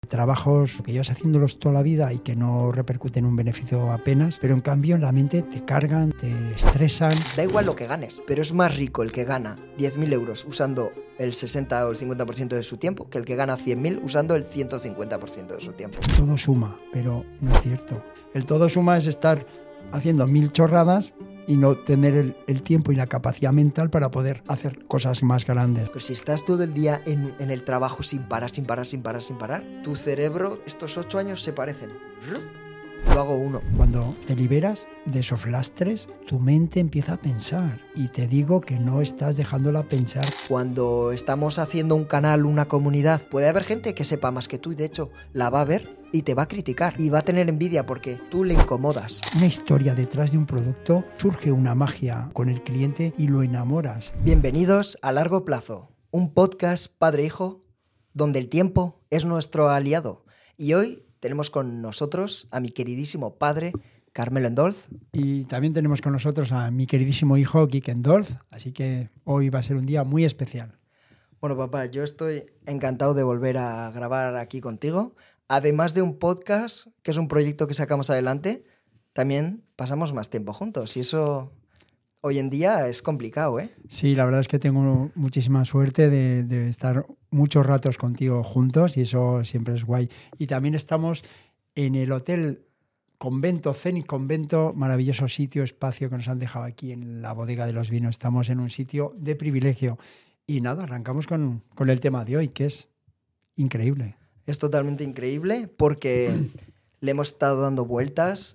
Trabajos que llevas haciéndolos toda la vida y que no repercuten en un beneficio apenas, pero en cambio en la mente te cargan, te estresan. Da igual lo que ganes, pero es más rico el que gana 10.000 euros usando el 60 o el 50% de su tiempo que el que gana 100.000 usando el 150% de su tiempo. Todo suma, pero no es cierto. El todo suma es estar haciendo 1000 chorradas y no tener el tiempo y la capacidad mental para poder hacer cosas más grandes. Pero si estás todo el día en el trabajo sin parar, tu cerebro, estos 8 años se parecen. Lo hago uno. Cuando te liberas de esos lastres, tu mente empieza a pensar. Y te digo que no estás dejándola pensar. Cuando estamos haciendo un canal, una comunidad, puede haber gente que sepa más que tú y de hecho la va a ver y te va a criticar y va a tener envidia porque tú le incomodas. Una historia detrás de un producto, surge una magia con el cliente y lo enamoras. Bienvenidos a Largo Plazo, un podcast padre-hijo donde el tiempo es nuestro aliado. Y hoy tenemos con nosotros a mi queridísimo padre, Carmelo Endolz. Y también tenemos con nosotros a mi queridísimo hijo, Quique Endolz. Así que hoy va a ser un día muy especial. Bueno, papá, yo estoy encantado de volver a grabar aquí contigo. Además de un podcast, que es un proyecto que sacamos adelante, también pasamos más tiempo juntos. Y eso hoy en día es complicado, ¿eh? Sí, la verdad es que tengo muchísima suerte de estar muchos ratos contigo juntos y eso siempre es guay. Y también estamos en el Hotel Convento, Zenit Convento, maravilloso sitio, espacio que nos han dejado aquí en la bodega de los vinos. Estamos en un sitio de privilegio. Y nada, arrancamos con el tema de hoy, que es increíble. Es totalmente increíble porque le hemos estado dando vueltas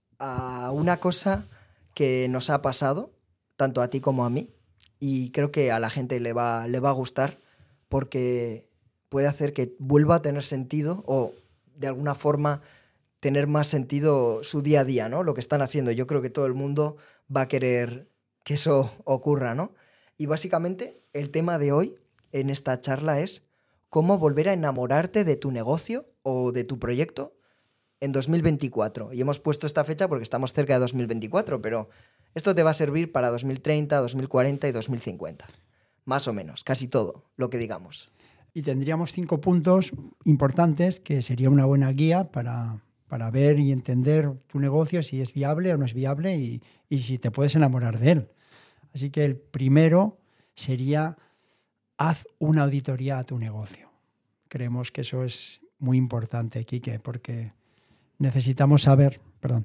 a una cosa que nos ha pasado, tanto a ti como a mí, y creo que a la gente le va a gustar porque puede hacer que vuelva a tener sentido o de alguna forma tener más sentido su día a día, ¿no? Lo que están haciendo. Yo creo que todo el mundo va a querer que eso ocurra, ¿no? Y básicamente el tema de hoy en esta charla es cómo volver a enamorarte de tu negocio o de tu proyecto en 2024. Y hemos puesto esta fecha porque estamos cerca de 2024, pero esto te va a servir para 2030, 2040 y 2050. Más o menos, casi todo lo que digamos. Y tendríamos 5 puntos importantes que sería una buena guía para ver y entender tu negocio, si es viable o no es viable y si te puedes enamorar de él. Así que el primero sería: haz una auditoría a tu negocio. Creemos que eso es muy importante, Quique, porque necesitamos saber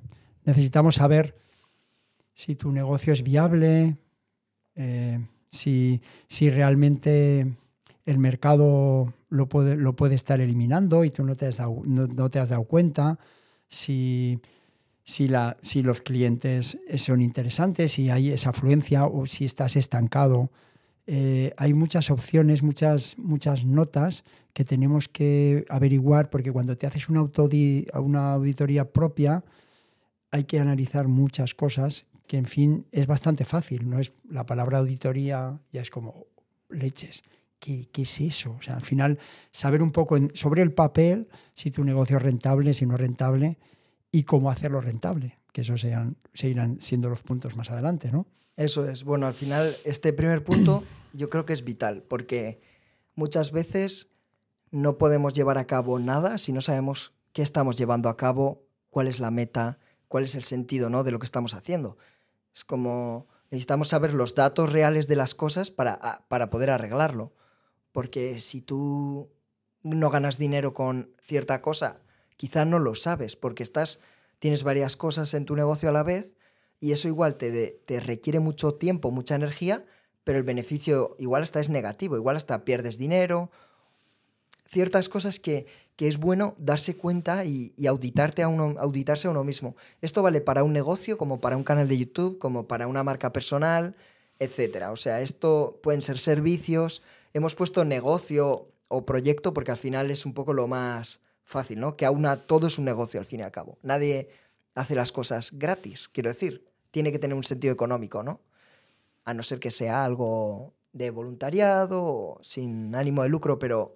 si tu negocio es viable, si realmente el mercado lo puede estar eliminando y tú no te has dado cuenta, si los clientes son interesantes, si hay esa afluencia o si estás estancado. Hay muchas opciones, muchas notas que tenemos que averiguar, porque cuando te haces una auditoría propia hay que analizar muchas cosas que, en fin, es bastante fácil. No es la palabra auditoría, ya es como leches. ¿Qué es eso? O sea, al final, saber un poco sobre el papel si tu negocio es rentable, si no es rentable y cómo hacerlo rentable, que esos seguirán siendo los puntos más adelante, ¿no? Eso es. Bueno, al final, este primer punto yo creo que es vital, porque muchas veces no podemos llevar a cabo nada si no sabemos qué estamos llevando a cabo, cuál es la meta, cuál es el sentido, ¿no?, de lo que estamos haciendo. Es como necesitamos saber los datos reales de las cosas para poder arreglarlo. Porque si tú no ganas dinero con cierta cosa, quizá no lo sabes, porque tienes varias cosas en tu negocio a la vez y eso igual te requiere mucho tiempo, mucha energía, pero el beneficio igual hasta es negativo, igual hasta pierdes dinero. Ciertas cosas que es bueno darse cuenta y auditarse a uno mismo. Esto vale para un negocio, como para un canal de YouTube, como para una marca personal, etcétera. O sea, esto pueden ser servicios. Hemos puesto negocio o proyecto porque al final es un poco lo más fácil, ¿no? Que todo es un negocio al fin y al cabo. Nadie hace las cosas gratis, quiero decir. Tiene que tener un sentido económico, ¿no? A no ser que sea algo de voluntariado o sin ánimo de lucro, pero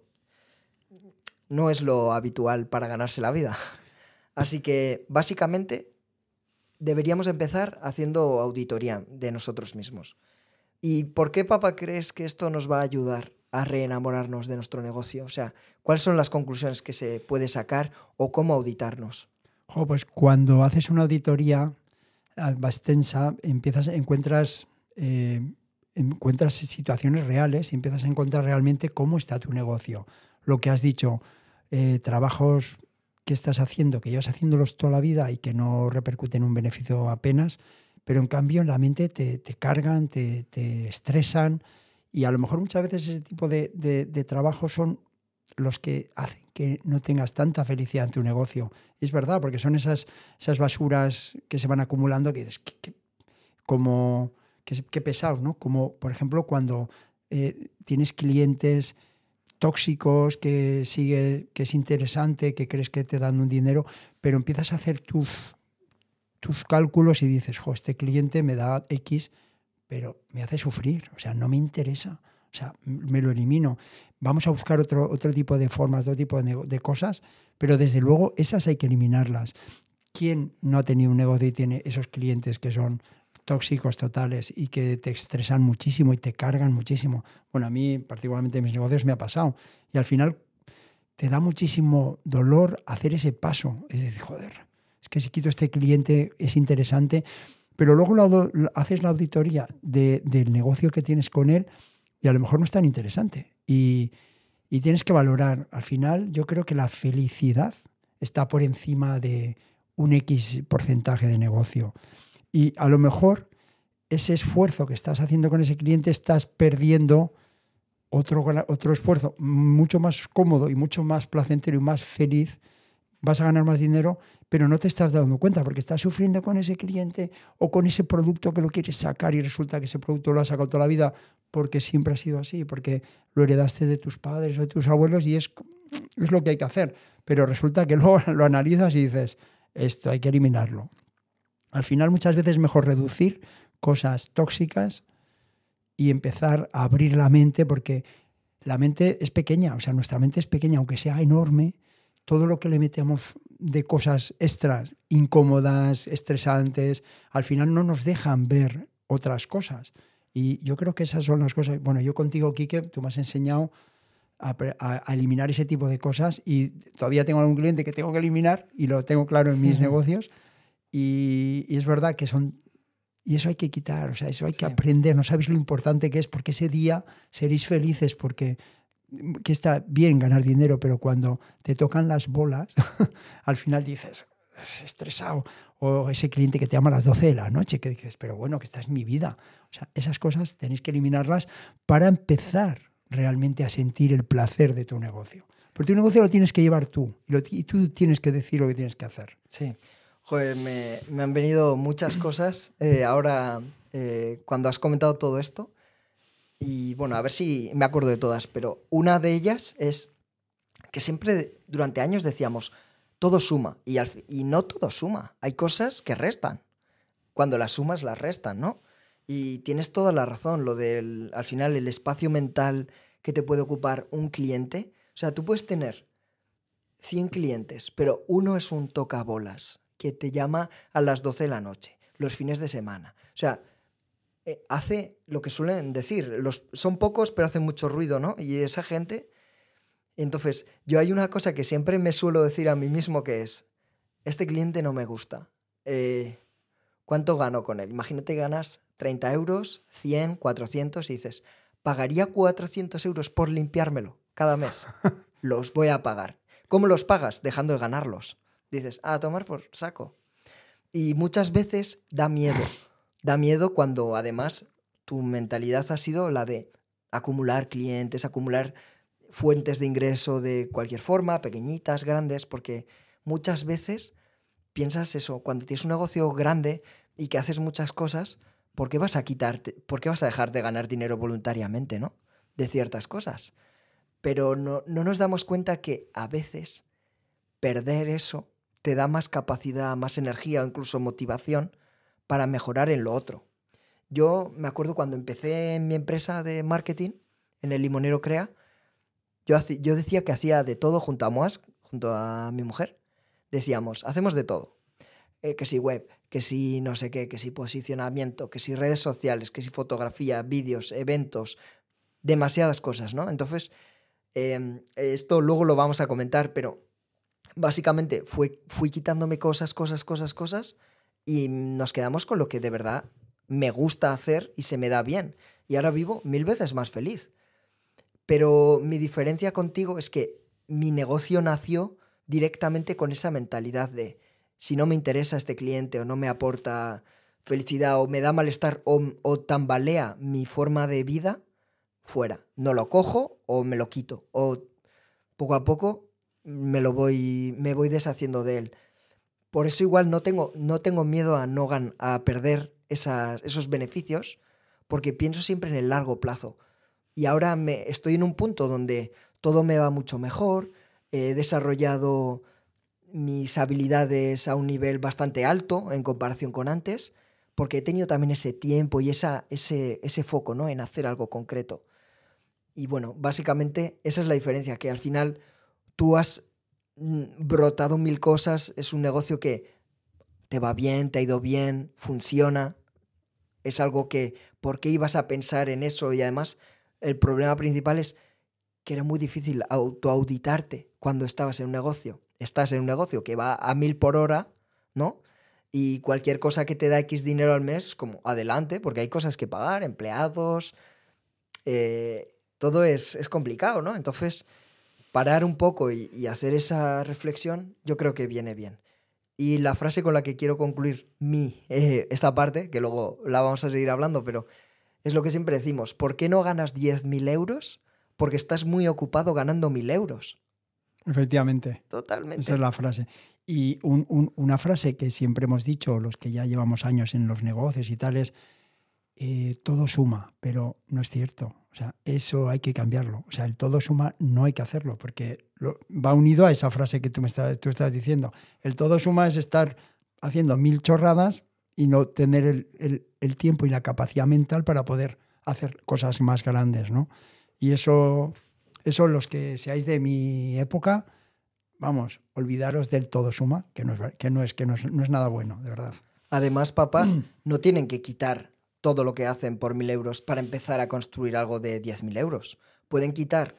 no es lo habitual para ganarse la vida. Así que, básicamente, deberíamos empezar haciendo auditoría de nosotros mismos. ¿Y por qué, papá, crees que esto nos va a ayudar a reenamorarnos de nuestro negocio? O sea, ¿cuáles son las conclusiones que se puede sacar o cómo auditarnos? Pues cuando haces una auditoría más extensa, encuentras situaciones reales y empiezas a encontrar realmente cómo está tu negocio. Lo que has dicho, trabajos que estás haciendo, que llevas haciéndolos toda la vida y que no repercuten en un beneficio apenas, pero en cambio en la mente te cargan, te estresan, y a lo mejor muchas veces ese tipo de trabajos son los que hacen que no tengas tanta felicidad en tu negocio. Y es verdad, porque son esas basuras que se van acumulando que dices, qué pesados, ¿no? Como, por ejemplo, cuando tienes clientes tóxicos que es interesante, que crees que te dan un dinero, pero empiezas a hacer tus cálculos y dices, este cliente me da X, pero me hace sufrir, o sea, no me interesa, o sea, me lo elimino. Vamos a buscar otro tipo de formas, otro tipo de cosas, pero desde luego esas hay que eliminarlas. ¿Quién no ha tenido un negocio y tiene esos clientes que son tóxicos totales y que te estresan muchísimo y te cargan muchísimo? Bueno, a mí particularmente en mis negocios me ha pasado, y al final te da muchísimo dolor hacer ese paso. Es decir, es que si quito este cliente es interesante, pero luego haces la auditoría del negocio que tienes con él y a lo mejor no es tan interesante. Y tienes que valorar. Al final yo creo que la felicidad está por encima de un X porcentaje de negocio. Y a lo mejor ese esfuerzo que estás haciendo con ese cliente estás perdiendo otro esfuerzo mucho más cómodo y mucho más placentero y más feliz. Vas a ganar más dinero, pero no te estás dando cuenta porque estás sufriendo con ese cliente o con ese producto que lo quieres sacar y resulta que ese producto lo has sacado toda la vida porque siempre ha sido así, porque lo heredaste de tus padres o de tus abuelos y es lo que hay que hacer. Pero resulta que luego lo analizas y dices, esto hay que eliminarlo. Al final muchas veces es mejor reducir cosas tóxicas y empezar a abrir la mente, porque la mente es pequeña, o sea, nuestra mente es pequeña, aunque sea enorme. Todo lo que le metemos de cosas extras, incómodas, estresantes, al final no nos dejan ver otras cosas. Y yo creo que esas son las cosas. Bueno, yo contigo, Quique, tú me has enseñado a eliminar ese tipo de cosas, y todavía tengo algún cliente que tengo que eliminar y lo tengo claro en mis negocios. Y es verdad que y eso hay que quitar, o sea, eso hay que aprender. No sabéis lo importante que es, porque ese día seréis felices, porque que está bien ganar dinero, pero cuando te tocan las bolas, al final dices, estresado. O ese cliente que te llama a las 12 de la noche, que dices, pero bueno, que esta es mi vida. O sea, esas cosas tenéis que eliminarlas para empezar realmente a sentir el placer de tu negocio. Porque tu negocio lo tienes que llevar tú, y tú tienes que decir lo que tienes que hacer. Sí. Joder, me han venido muchas cosas ahora cuando has comentado todo esto. Y bueno, a ver si me acuerdo de todas, pero una de ellas es que siempre durante años decíamos, todo suma, y no todo suma. Hay cosas que restan. Cuando las sumas, las restan, ¿no? Y tienes toda la razón, lo del, al final, el espacio mental que te puede ocupar un cliente. O sea, tú puedes tener 100 clientes, pero uno es un tocabolas que te llama a las 12 de la noche, los fines de semana. O sea, hace lo que suelen decir, son pocos pero hacen mucho ruido, ¿no? Y esa gente... Entonces, yo hay una cosa que siempre me suelo decir a mí mismo, que es, este cliente no me gusta. ¿Cuánto gano con él? Imagínate, ganas 30 euros, 100, 400 y dices, ¿pagaría 400 euros por limpiármelo cada mes? Los voy a pagar. ¿Cómo los pagas? Dejando de ganarlos. Dices, a tomar por saco. Y muchas veces da miedo. Da miedo cuando además tu mentalidad ha sido la de acumular clientes, acumular fuentes de ingreso de cualquier forma, pequeñitas, grandes, porque muchas veces piensas eso, cuando tienes un negocio grande y que haces muchas cosas, ¿por qué vas a dejar de ganar dinero voluntariamente, ¿no? De ciertas cosas. Pero no nos damos cuenta que a veces perder eso te da más capacidad, más energía o incluso motivación para mejorar en lo otro. Yo me acuerdo cuando empecé en mi empresa de marketing, en el Limonero Crea, yo decía que hacía de todo junto a Moas, junto a mi mujer. Decíamos, hacemos de todo. Que si web, que si no sé qué, que si posicionamiento, que si redes sociales, que si fotografía, vídeos, eventos. demasiadas cosas, ¿no? Entonces, esto luego lo vamos a comentar, pero básicamente fui quitándome cosas y nos quedamos con lo que de verdad me gusta hacer y se me da bien. Y ahora vivo 1000 veces más feliz. Pero mi diferencia contigo es que mi negocio nació directamente con esa mentalidad de si no me interesa este cliente o no me aporta felicidad o me da malestar o tambalea mi forma de vida, fuera. No lo cojo o me lo quito. O poco a poco me voy deshaciendo de él. Por eso igual no tengo miedo a perder esos beneficios, porque pienso siempre en el largo plazo. Y ahora estoy en un punto donde todo me va mucho mejor, he desarrollado mis habilidades a un nivel bastante alto en comparación con antes, porque he tenido también ese tiempo y ese foco, ¿no?, en hacer algo concreto. Y bueno, básicamente esa es la diferencia, que al final tú has brotado 1000 cosas, es un negocio que te va bien, te ha ido bien, funciona, es algo que, ¿por qué ibas a pensar en eso? Y además, el problema principal es que era muy difícil autoauditarte cuando estabas en un negocio. Estás en un negocio que va a 1000 por hora, ¿no? Y cualquier cosa que te da X dinero al mes es como, adelante, porque hay cosas que pagar, empleados, todo es complicado, ¿no? Entonces, parar un poco y hacer esa reflexión, yo creo que viene bien. Y la frase con la que quiero concluir esta parte, que luego la vamos a seguir hablando, pero es lo que siempre decimos, ¿por qué no ganas 10.000 euros? Porque estás muy ocupado ganando 1000 euros. Efectivamente. Totalmente. Esa es la frase. Y una frase que siempre hemos dicho, los que ya llevamos años en los negocios y tal, es todo suma, pero no es cierto. O sea, eso hay que cambiarlo. O sea, el todo suma no hay que hacerlo, porque va unido a esa frase que tú estás diciendo. El todo suma es estar haciendo 1000 chorradas y no tener el tiempo y la capacidad mental para poder hacer cosas más grandes, ¿no? Y eso los que seáis de mi época, vamos, olvidaros del todo suma, que no es nada bueno, de verdad. Además, papás no tienen que quitar todo lo que hacen por 1000 euros para empezar a construir algo de 10.000 euros. Pueden quitar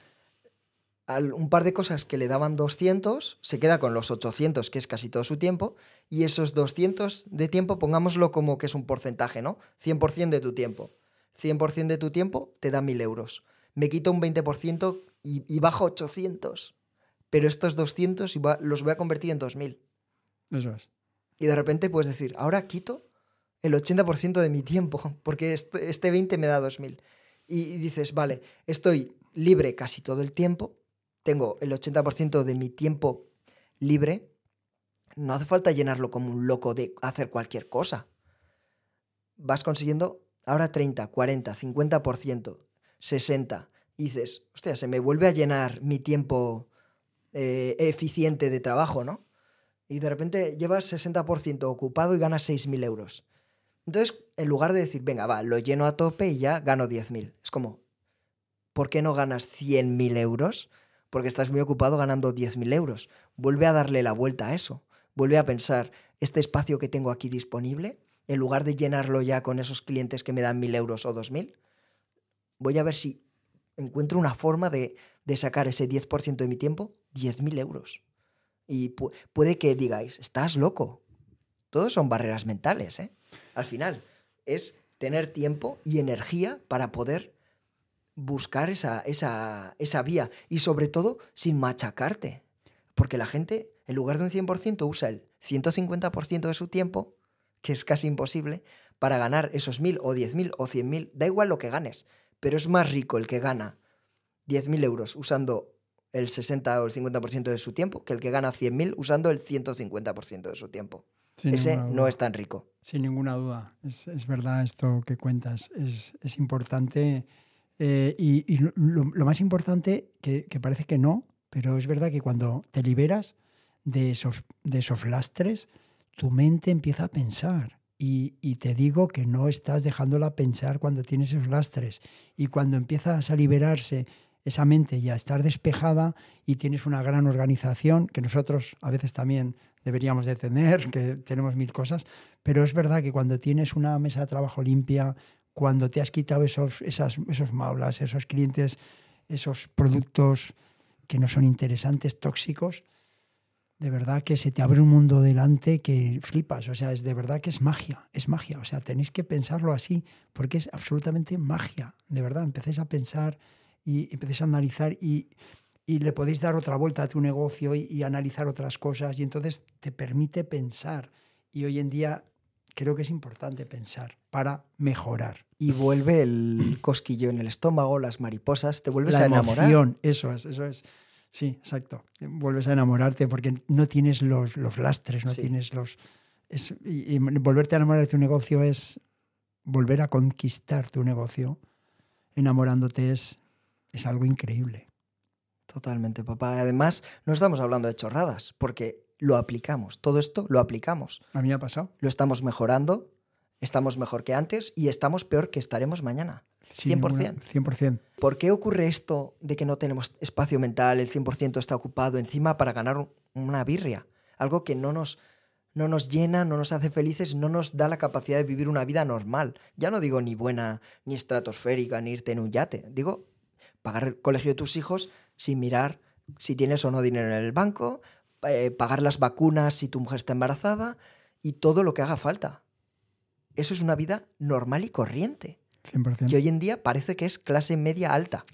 un par de cosas que le daban 200, se queda con los 800, que es casi todo su tiempo, y esos 200 de tiempo, pongámoslo como que es un porcentaje, ¿no? 100% de tu tiempo. 100% de tu tiempo te da 1000 euros. Me quito un 20% y bajo 800. Pero estos 200 los voy a convertir en 2000. Eso es. Y de repente puedes decir, ahora quito el 80% de mi tiempo, porque este 20 me da 2000. Y dices, vale, estoy libre casi todo el tiempo, tengo el 80% de mi tiempo libre, no hace falta llenarlo como un loco de hacer cualquier cosa. Vas consiguiendo ahora 30, 40, 50%, 60%. Y dices, hostia, se me vuelve a llenar mi tiempo eficiente de trabajo, ¿no? Y de repente llevas 60% ocupado y ganas 6.000 euros. Entonces, en lugar de decir, venga, va, lo lleno a tope y ya gano 10.000. Es como, ¿por qué no ganas 100.000 euros? Porque estás muy ocupado ganando 10.000 euros. Vuelve a darle la vuelta a eso. Vuelve a pensar, este espacio que tengo aquí disponible, en lugar de llenarlo ya con esos clientes que me dan 1.000 euros o 2.000, voy a ver si encuentro una forma de sacar ese 10% de mi tiempo, 10.000 euros. Y puede que digáis, estás loco. Todos son barreras mentales, ¿eh? Al final, es tener tiempo y energía para poder buscar esa vía. Y sobre todo, sin machacarte. Porque la gente, en lugar de un 100%, usa el 150% de su tiempo, que es casi imposible, para ganar esos 1.000 o 10.000 o 100.000. Da igual lo que ganes, pero es más rico el que gana 10.000 euros usando el 60 o el 50% de su tiempo que el que gana 100.000 usando el 150% de su tiempo. Ese no es tan rico. Sin ninguna duda. Es verdad esto que cuentas. Es importante. Y lo más importante, que parece que no, pero es verdad que cuando te liberas de esos lastres, tu mente empieza a pensar. Y te digo que no estás dejándola pensar cuando tienes esos lastres. Y cuando empiezas a liberarse esa mente y a estar despejada y tienes una gran organización, que nosotros a veces también deberíamos de tener, que tenemos 1000 cosas, pero es verdad que cuando tienes una mesa de trabajo limpia, cuando te has quitado esos maulas, esos clientes, esos productos que no son interesantes, tóxicos, de verdad que se te abre un mundo delante que flipas. O sea, es de verdad que es magia. O sea, tenéis que pensarlo así, porque es absolutamente magia. De verdad, empecéis a pensar y empecéis a analizar y le podéis dar otra vuelta a tu negocio y analizar otras cosas, y entonces te permite pensar. Y hoy en día creo que es importante pensar para mejorar. Y vuelve el cosquillo en el estómago, las mariposas, te vuelves La a enamorar. emoción, eso es. Sí, exacto. Vuelves a enamorarte porque no tienes los lastres, no Sí. tienes y volverte a enamorar de tu negocio es volver a conquistar tu negocio. Enamorándote es algo increíble. Totalmente, papá. Además, no estamos hablando de chorradas, porque lo aplicamos. Todo esto lo aplicamos. A mí me ha pasado. Lo estamos mejorando, estamos mejor que antes y estamos peor que estaremos mañana. 100%. 100%. ¿Por qué ocurre esto de que no tenemos espacio mental, el 100% está ocupado encima para ganar una birria? Algo que no nos llena, no nos hace felices, no nos da la capacidad de vivir una vida normal. Ya no digo ni buena, ni estratosférica, ni irte en un yate. Digo, pagar el colegio de tus hijos sin mirar si tienes o no dinero en el banco, pagar las vacunas si tu mujer está embarazada y todo lo que haga falta. Eso es una vida normal y corriente. 100%. Que hoy en día parece que es clase media alta.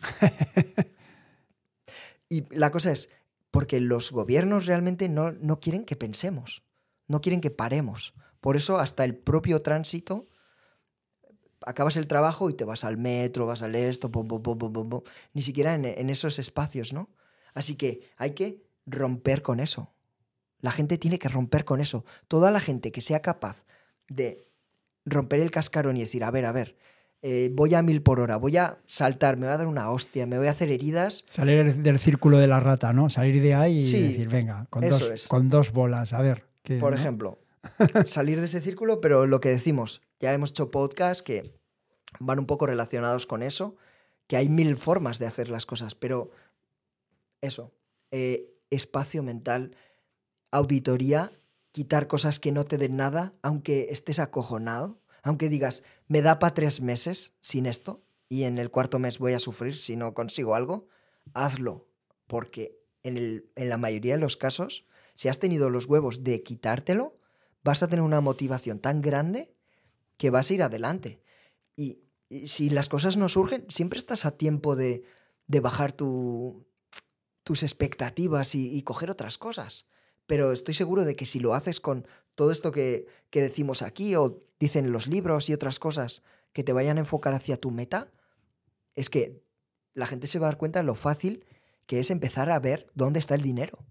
Y la cosa es, porque los gobiernos realmente no quieren que pensemos, no quieren que paremos. Por eso hasta el propio tránsito, acabas el trabajo y te vas al metro, vas al esto, pum, pum, pum, pum, pum, pum. Ni siquiera en esos espacios, ¿no? Así que hay que romper con eso. La gente tiene que romper con eso. Toda la gente que sea capaz de romper el cascarón y decir, a ver, voy a 1000 por hora, voy a saltar, me voy a dar una hostia, me voy a hacer heridas. Salir del círculo de la rata, ¿no? Salir de ahí y Sí, decir, venga, eso es. con dos bolas, a ver. Por ¿no? ejemplo, salir de ese círculo, pero lo que decimos, ya hemos hecho podcasts que van un poco relacionados con eso, que hay 1000 formas de hacer las cosas, pero eso, espacio mental, auditoría, quitar cosas que no te den nada, aunque estés acojonado, aunque digas, me da para 3 meses sin esto y en el 4.º mes voy a sufrir si no consigo algo, hazlo, porque en la mayoría de los casos, si has tenido los huevos de quitártelo, vas a tener una motivación tan grande que vas a ir adelante. Y si las cosas no surgen, siempre estás a tiempo de bajar tus expectativas y coger otras cosas. Pero estoy seguro de que si lo haces con todo esto que decimos aquí o dicen los libros y otras cosas que te vayan a enfocar hacia tu meta, es que la gente se va a dar cuenta de lo fácil que es empezar a ver dónde está el dinero.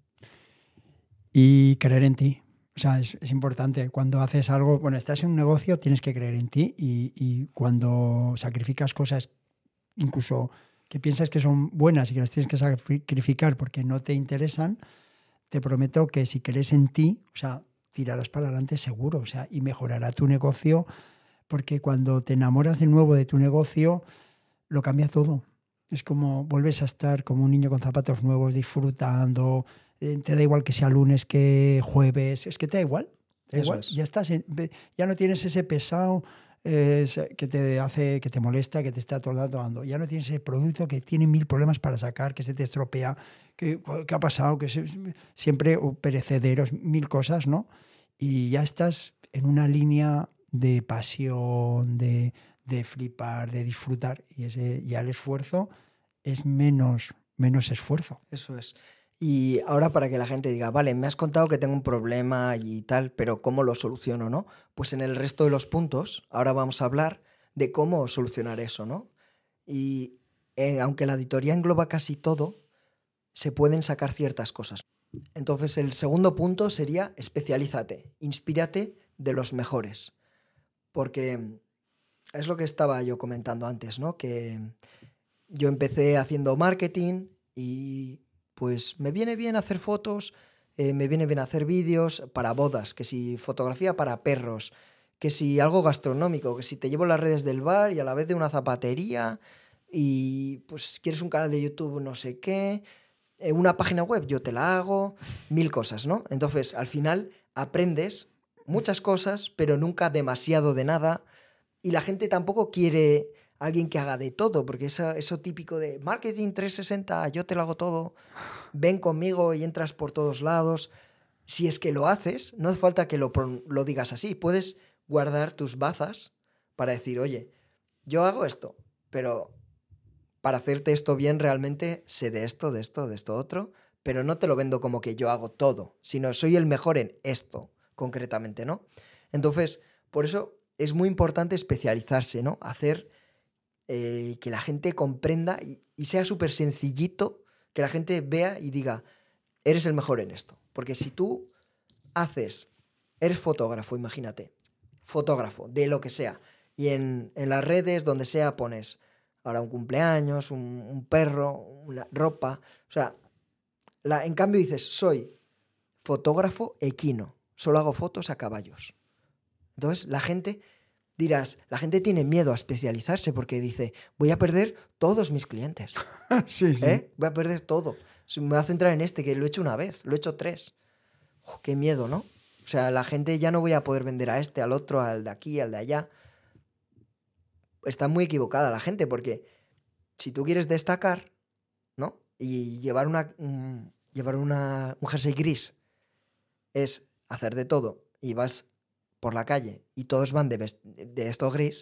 Y creer en ti. O sea, es importante. Cuando haces algo, bueno, estás en un negocio, tienes que creer en ti y cuando sacrificas cosas, incluso que piensas que son buenas y que las tienes que sacrificar porque no te interesan, te prometo que si crees en ti, o sea, tirarás para adelante seguro, o sea, y mejorará tu negocio, porque cuando te enamoras de nuevo de tu negocio, lo cambia todo. Es como vuelves a estar como un niño con zapatos nuevos, disfrutando, te da igual que sea lunes, que jueves, es que te da igual. Eso es. Ya estás, ya no tienes ese pesado que te hace, que te molesta, que te está todo el rato dando. Ya no tienes ese producto que tiene 1000 problemas para sacar, que se te estropea, que ha pasado, siempre perecederos, 1000 cosas, ¿no? Y ya estás en una línea de pasión, de flipar, de disfrutar, y ya el esfuerzo es menos esfuerzo. Eso es. Y ahora para que la gente diga, vale, me has contado que tengo un problema y tal, pero ¿cómo lo soluciono, no? Pues en el resto de los puntos, ahora vamos a hablar de cómo solucionar eso, ¿no? Y aunque la auditoría engloba casi todo, se pueden sacar ciertas cosas. Entonces el segundo punto sería especialízate, inspírate de los mejores. Porque es lo que estaba yo comentando antes, ¿no? Que yo empecé haciendo marketing y pues me viene bien hacer fotos, me viene bien hacer vídeos para bodas, que si fotografía para perros, que si algo gastronómico, que si te llevo las redes del bar y a la vez de una zapatería y pues quieres un canal de YouTube no sé qué, una página web yo te la hago, 1000 cosas, ¿no? Entonces al final aprendes muchas cosas, pero nunca demasiado de nada Y la gente tampoco quiere a alguien que haga de todo, porque eso típico de marketing 360, yo te lo hago todo, ven conmigo y entras por todos lados. Si es que lo haces, no hace falta que lo digas así. Puedes guardar tus bazas para decir, oye, yo hago esto, pero para hacerte esto bien realmente sé de esto, de esto, de esto otro, pero no te lo vendo como que yo hago todo, sino soy el mejor en esto, concretamente, ¿no? Entonces, por eso es muy importante especializarse, ¿no? Hacer que la gente comprenda y sea súper sencillito, que la gente vea y diga, eres el mejor en esto. Porque si tú eres fotógrafo, imagínate, fotógrafo de lo que sea, y en las redes, donde sea, pones ahora un cumpleaños, un perro, una ropa, o sea, en cambio dices, soy fotógrafo equino, solo hago fotos a caballos. Entonces la gente tiene miedo a especializarse porque dice, voy a perder todos mis clientes. Sí, sí. Voy a perder todo. Me voy a centrar en este, que lo he hecho una vez, lo he hecho 3. Qué miedo, ¿no? O sea, la gente ya no voy a poder vender a este, al otro, al de aquí, al de allá. Está muy equivocada la gente porque si tú quieres destacar, ¿no? Y llevar un jersey gris es hacer de todo y vas por la calle y todos van de esto gris,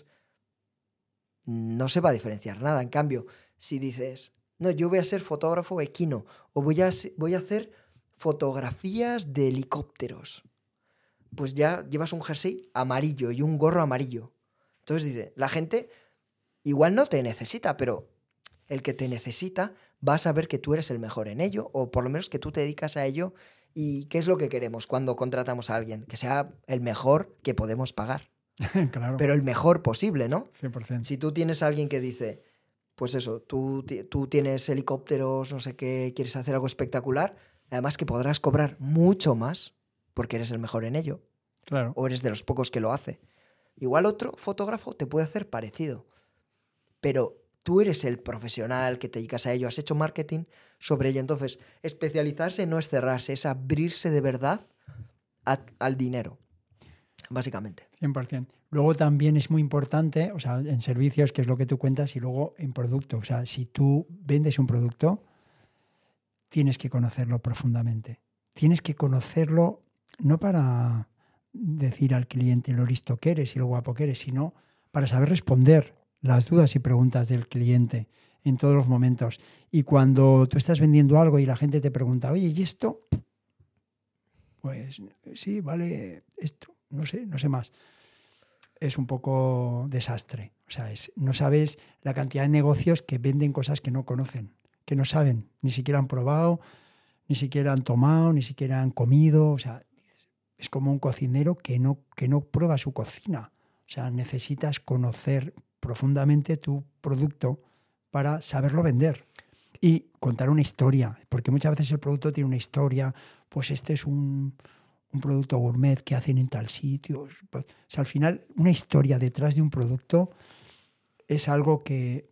no se va a diferenciar nada. En cambio, si dices, no, yo voy a ser fotógrafo equino o voy a hacer fotografías de helicópteros, pues ya llevas un jersey amarillo y un gorro amarillo. Entonces dice, la gente igual no te necesita, pero el que te necesita va a saber que tú eres el mejor en ello, o por lo menos que tú te dedicas a ello. ¿Y qué es lo que queremos cuando contratamos a alguien? Que sea el mejor que podemos pagar. Claro. Pero el mejor posible, ¿no? 100%. Si tú tienes a alguien que dice, pues eso, tú tienes helicópteros, no sé qué, quieres hacer algo espectacular, además que podrás cobrar mucho más porque eres el mejor en ello. Claro. O eres de los pocos que lo hace. Igual otro fotógrafo te puede hacer parecido, pero tú eres el profesional que te dedicas a ello, has hecho marketing sobre ello. Entonces, especializarse no es cerrarse, es abrirse de verdad al dinero, básicamente. 100%. Luego también es muy importante, o sea, en servicios, que es lo que tú cuentas, y luego en producto. O sea, si tú vendes un producto, tienes que conocerlo profundamente. Tienes que conocerlo no para decir al cliente lo listo que eres y lo guapo que eres, sino para saber responder las dudas y preguntas del cliente en todos los momentos. Y cuando tú estás vendiendo algo y la gente te pregunta, oye, ¿y esto? Pues sí, vale esto, no sé más. Es un poco desastre. O sea, no sabes la cantidad de negocios que venden cosas que no conocen, que no saben, ni siquiera han probado, ni siquiera han tomado, ni siquiera han comido. O sea, es como un cocinero que no prueba su cocina. O sea, necesitas conocer profundamente tu producto para saberlo vender y contar una historia, porque muchas veces el producto tiene una historia, pues este es un producto gourmet que hacen en tal sitio. Pues, o sea, al final, una historia detrás de un producto es algo que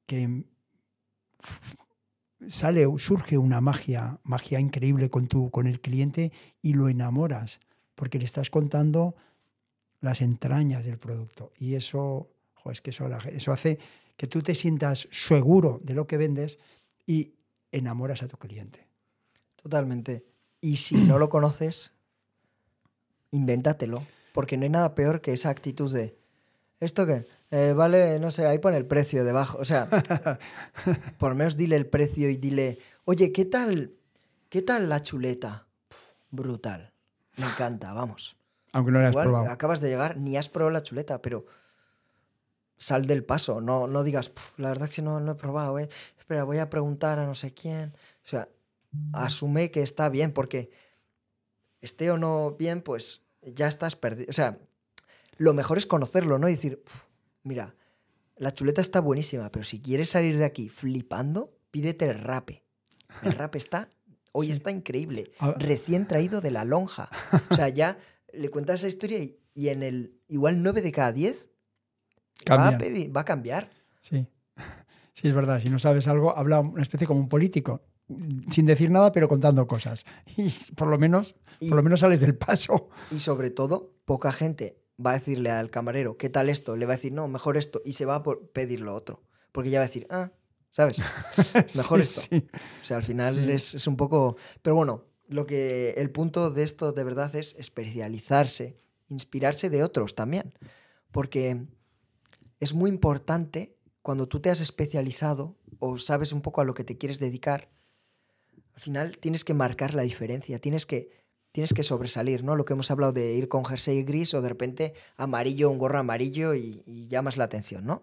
surge una magia increíble con el cliente y lo enamoras, porque le estás contando las entrañas del producto. Y eso, es que eso hace que tú te sientas seguro de lo que vendes y enamoras a tu cliente. Totalmente. Y si no lo conoces, invéntatelo. Porque no hay nada peor que esa actitud de ¿esto qué? Vale, no sé, ahí pone el precio debajo. O sea, por lo menos dile el precio y dile, oye, ¿qué tal la chuleta? Brutal. Me encanta, vamos. Aunque no la has Igual, probado. acabas de llegar, ni has probado la chuleta, pero sal del paso. No digas, la verdad es que no he probado, Espera, voy a preguntar a no sé quién. O sea, asume que está bien, porque esté o no bien, pues ya estás perdido. O sea, lo mejor es conocerlo, ¿no? Y decir, mira, la chuleta está buenísima, pero si quieres salir de aquí flipando, pídete el rape. El rape hoy está increíble. Recién traído de la lonja. O sea, ya le cuentas esa historia y en el igual 9 de cada 10 va a cambiar. Sí. Sí, es verdad. Si no sabes algo, habla una especie como un político, sin decir nada, pero contando cosas. Y por lo menos sales del paso. Y sobre todo, poca gente va a decirle al camarero, ¿qué tal esto? Le va a decir, no, mejor esto. Y se va a pedir lo otro. Porque ya va a decir, ¿sabes? Mejor esto. Sí. O sea, al final Sí. es un poco... Pero bueno, el punto de esto de verdad es especializarse, inspirarse de otros también. Porque es muy importante cuando tú te has especializado o sabes un poco a lo que te quieres dedicar, al final tienes que marcar la diferencia, tienes que sobresalir, ¿no? Lo que hemos hablado de ir con jersey gris o de repente amarillo, un gorro amarillo y llamas la atención, ¿no?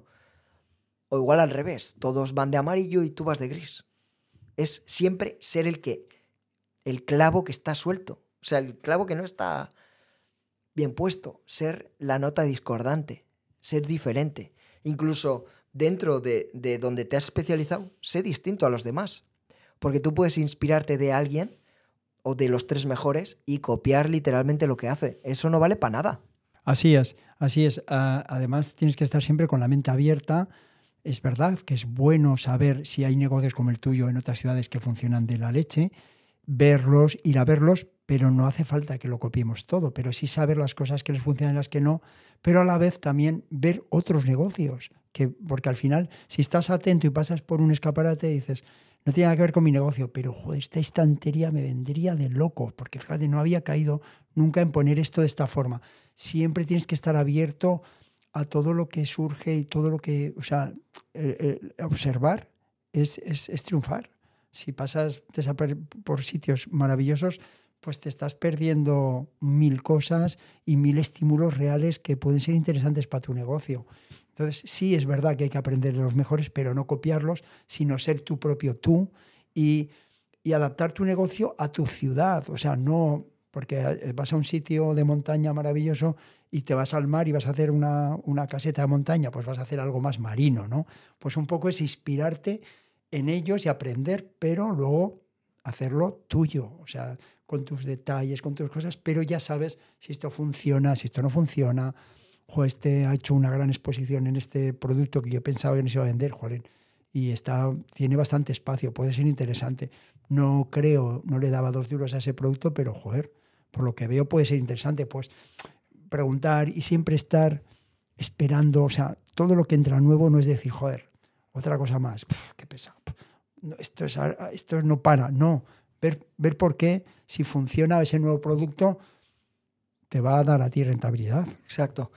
O igual al revés, todos van de amarillo y tú vas de gris. Es siempre ser el clavo que está suelto, o sea, el clavo que no está bien puesto, ser la nota discordante, ser diferente. Incluso dentro de donde te has especializado, sé distinto a los demás. Porque tú puedes inspirarte de alguien o de los 3 mejores y copiar literalmente lo que hace. Eso no vale para nada. Así es, así es. Además, tienes que estar siempre con la mente abierta. Es verdad que es bueno saber si hay negocios como el tuyo en otras ciudades que funcionan de la leche, verlos, ir a verlos, pero no hace falta que lo copiemos todo, pero sí saber las cosas que les funcionan y las que no, pero a la vez también ver otros negocios, porque al final, si estás atento y pasas por un escaparate y dices, no tiene nada que ver con mi negocio, pero joder, esta estantería me vendría de loco, porque fíjate, no había caído nunca en poner esto de esta forma. Siempre tienes que estar abierto a todo lo que surge y todo lo que, o sea, observar es triunfar. Si pasas por sitios maravillosos, pues te estás perdiendo 1000 cosas y 1000 estímulos reales que pueden ser interesantes para tu negocio. Entonces, sí es verdad que hay que aprender de los mejores, pero no copiarlos, sino ser tu propio tú y adaptar tu negocio a tu ciudad. O sea, no porque vas a un sitio de montaña maravilloso y te vas al mar y vas a hacer una caseta de montaña, pues vas a hacer algo más marino, ¿no? Pues un poco es inspirarte en ellos y aprender, pero luego hacerlo tuyo, o sea, con tus detalles, con tus cosas, pero ya sabes si esto funciona, si esto no funciona. Este ha hecho una gran exposición en este producto que yo pensaba que no se iba a vender, joder, y tiene bastante espacio, puede ser interesante. No le daba 2 duros a ese producto, pero joder, por lo que veo puede ser interesante, pues preguntar y siempre estar esperando, o sea, todo lo que entra nuevo no es decir, joder, otra cosa más, qué pesado, no, esto no para, no, ver por qué, si funciona ese nuevo producto, te va a dar a ti rentabilidad. Exacto.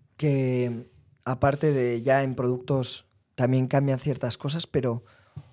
Que aparte de ya en productos también cambian ciertas cosas, pero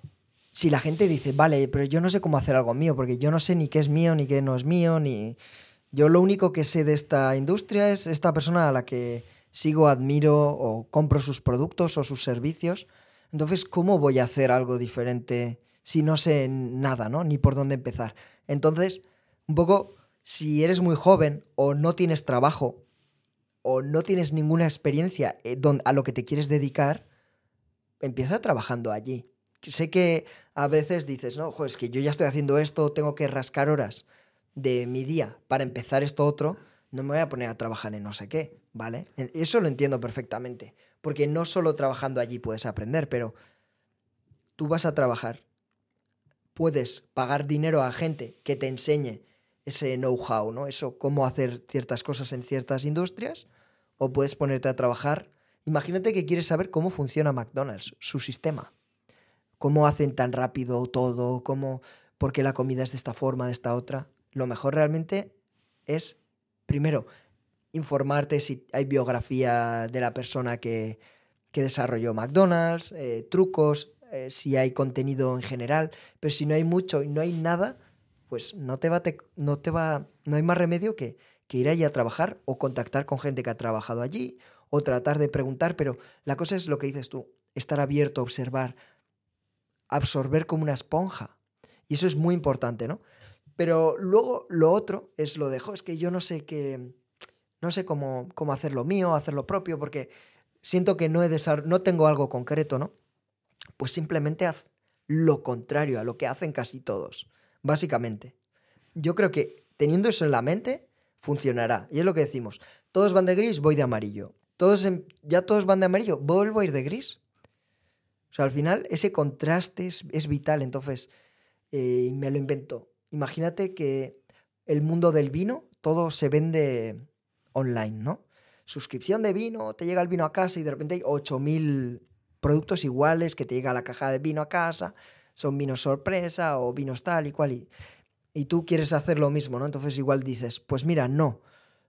si la gente dice, vale, pero yo no sé cómo hacer algo mío, porque yo no sé ni qué es mío, ni qué no es mío, ni... Yo lo único que sé de esta industria es esta persona a la que sigo, admiro o compro sus productos o sus servicios. Entonces, ¿cómo voy a hacer algo diferente si no sé nada, ¿no? Ni por dónde empezar? Entonces, un poco, si eres muy joven o no tienes trabajo o no tienes ninguna experiencia a lo que te quieres dedicar, empieza trabajando allí. Sé que a veces dices, no, joder, es que yo ya estoy haciendo esto, tengo que rascar horas de mi día para empezar esto otro, no me voy a poner a trabajar en no sé qué, ¿vale? Eso lo entiendo perfectamente, porque no solo trabajando allí puedes aprender, pero tú vas a trabajar, puedes pagar dinero a gente que te enseñe ese know-how, ¿no? Eso, cómo hacer ciertas cosas en ciertas industrias, o puedes ponerte a trabajar. Imagínate que quieres saber cómo funciona McDonald's, su sistema, cómo hacen tan rápido todo, por qué la comida es de esta forma, de esta otra. Lo mejor realmente es, primero, informarte si hay biografía de la persona que desarrolló McDonald's, trucos, si hay contenido en general, pero si no hay mucho y no hay nada, pues no hay más remedio que ir allí a trabajar o contactar con gente que ha trabajado allí o tratar de preguntar, pero la cosa es lo que dices tú, estar abierto, observar, absorber como una esponja. Y eso es muy importante, ¿no? Pero luego lo otro es lo de, es que yo no sé cómo hacer lo mío, hacer lo propio, porque siento que no tengo algo concreto, ¿no? Pues simplemente haz lo contrario a lo que hacen casi todos, básicamente. Yo creo que teniendo eso en la mente, funcionará. Y es lo que decimos, todos van de gris, voy de amarillo. Ya todos van de amarillo, vuelvo a ir de gris. O sea, al final ese contraste es vital. Entonces, me lo invento. Imagínate que el mundo del vino, todo se vende online, ¿no? suscripción de vino, te llega el vino a casa y de repente hay 8.000 productos iguales que te llega la caja de vino a casa, son vinos sorpresa o vinos tal y cual, y tú quieres hacer lo mismo, ¿no? Entonces igual dices, pues mira, no,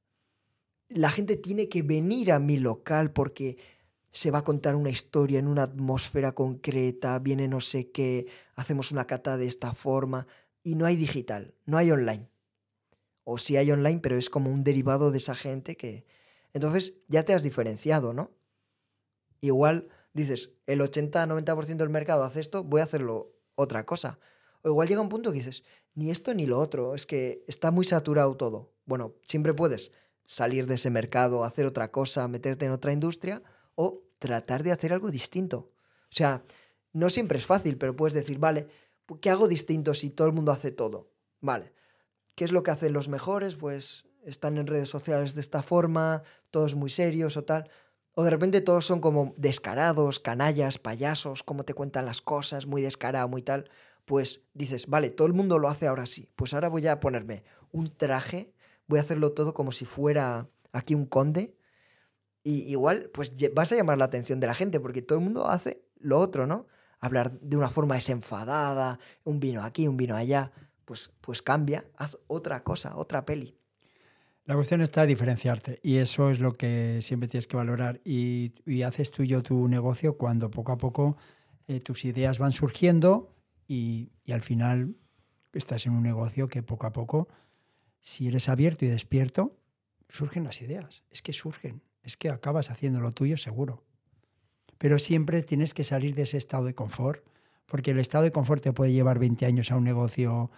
la gente tiene que venir a mi local porque se va a contar una historia en una atmósfera concreta, viene no sé qué, hacemos una cata de esta forma, y no hay digital, no hay online. O sí hay online, pero es como un derivado de esa gente que... Entonces ya te has diferenciado, ¿no? Igual dices, el 80-90% del mercado hace esto, voy a hacerlo otra cosa. O igual llega un punto que dices, ni esto ni lo otro, es que está muy saturado todo. Bueno, siempre puedes salir de ese mercado, hacer otra cosa, meterte en otra industria o tratar de hacer algo distinto. O sea, no siempre es fácil, pero puedes decir, vale, ¿qué hago distinto si todo el mundo hace todo? Vale, ¿qué es lo que hacen los mejores? Pues están en redes sociales de esta forma, todos muy serios o tal. O de repente todos son como descarados, canallas, payasos, cómo te cuentan las cosas, muy descarado, muy tal. Pues dices, vale, todo el mundo lo hace ahora sí. Pues ahora voy a ponerme un traje, voy a hacerlo todo como si fuera aquí un conde. Y igual, pues vas a llamar la atención de la gente porque todo el mundo hace lo otro, ¿no? Hablar de una forma desenfadada, un vino aquí, un vino allá. Pues cambia, haz otra cosa, otra peli. La cuestión está en diferenciarte y eso es lo que siempre tienes que valorar y haces tuyo tu negocio cuando poco a poco tus ideas van surgiendo y al final estás en un negocio que poco a poco, si eres abierto y despierto, surgen las ideas. Es que surgen, es que acabas haciendo lo tuyo seguro. Pero siempre tienes que salir de ese estado de confort, porque el estado de confort te puede llevar 20 años a un negocio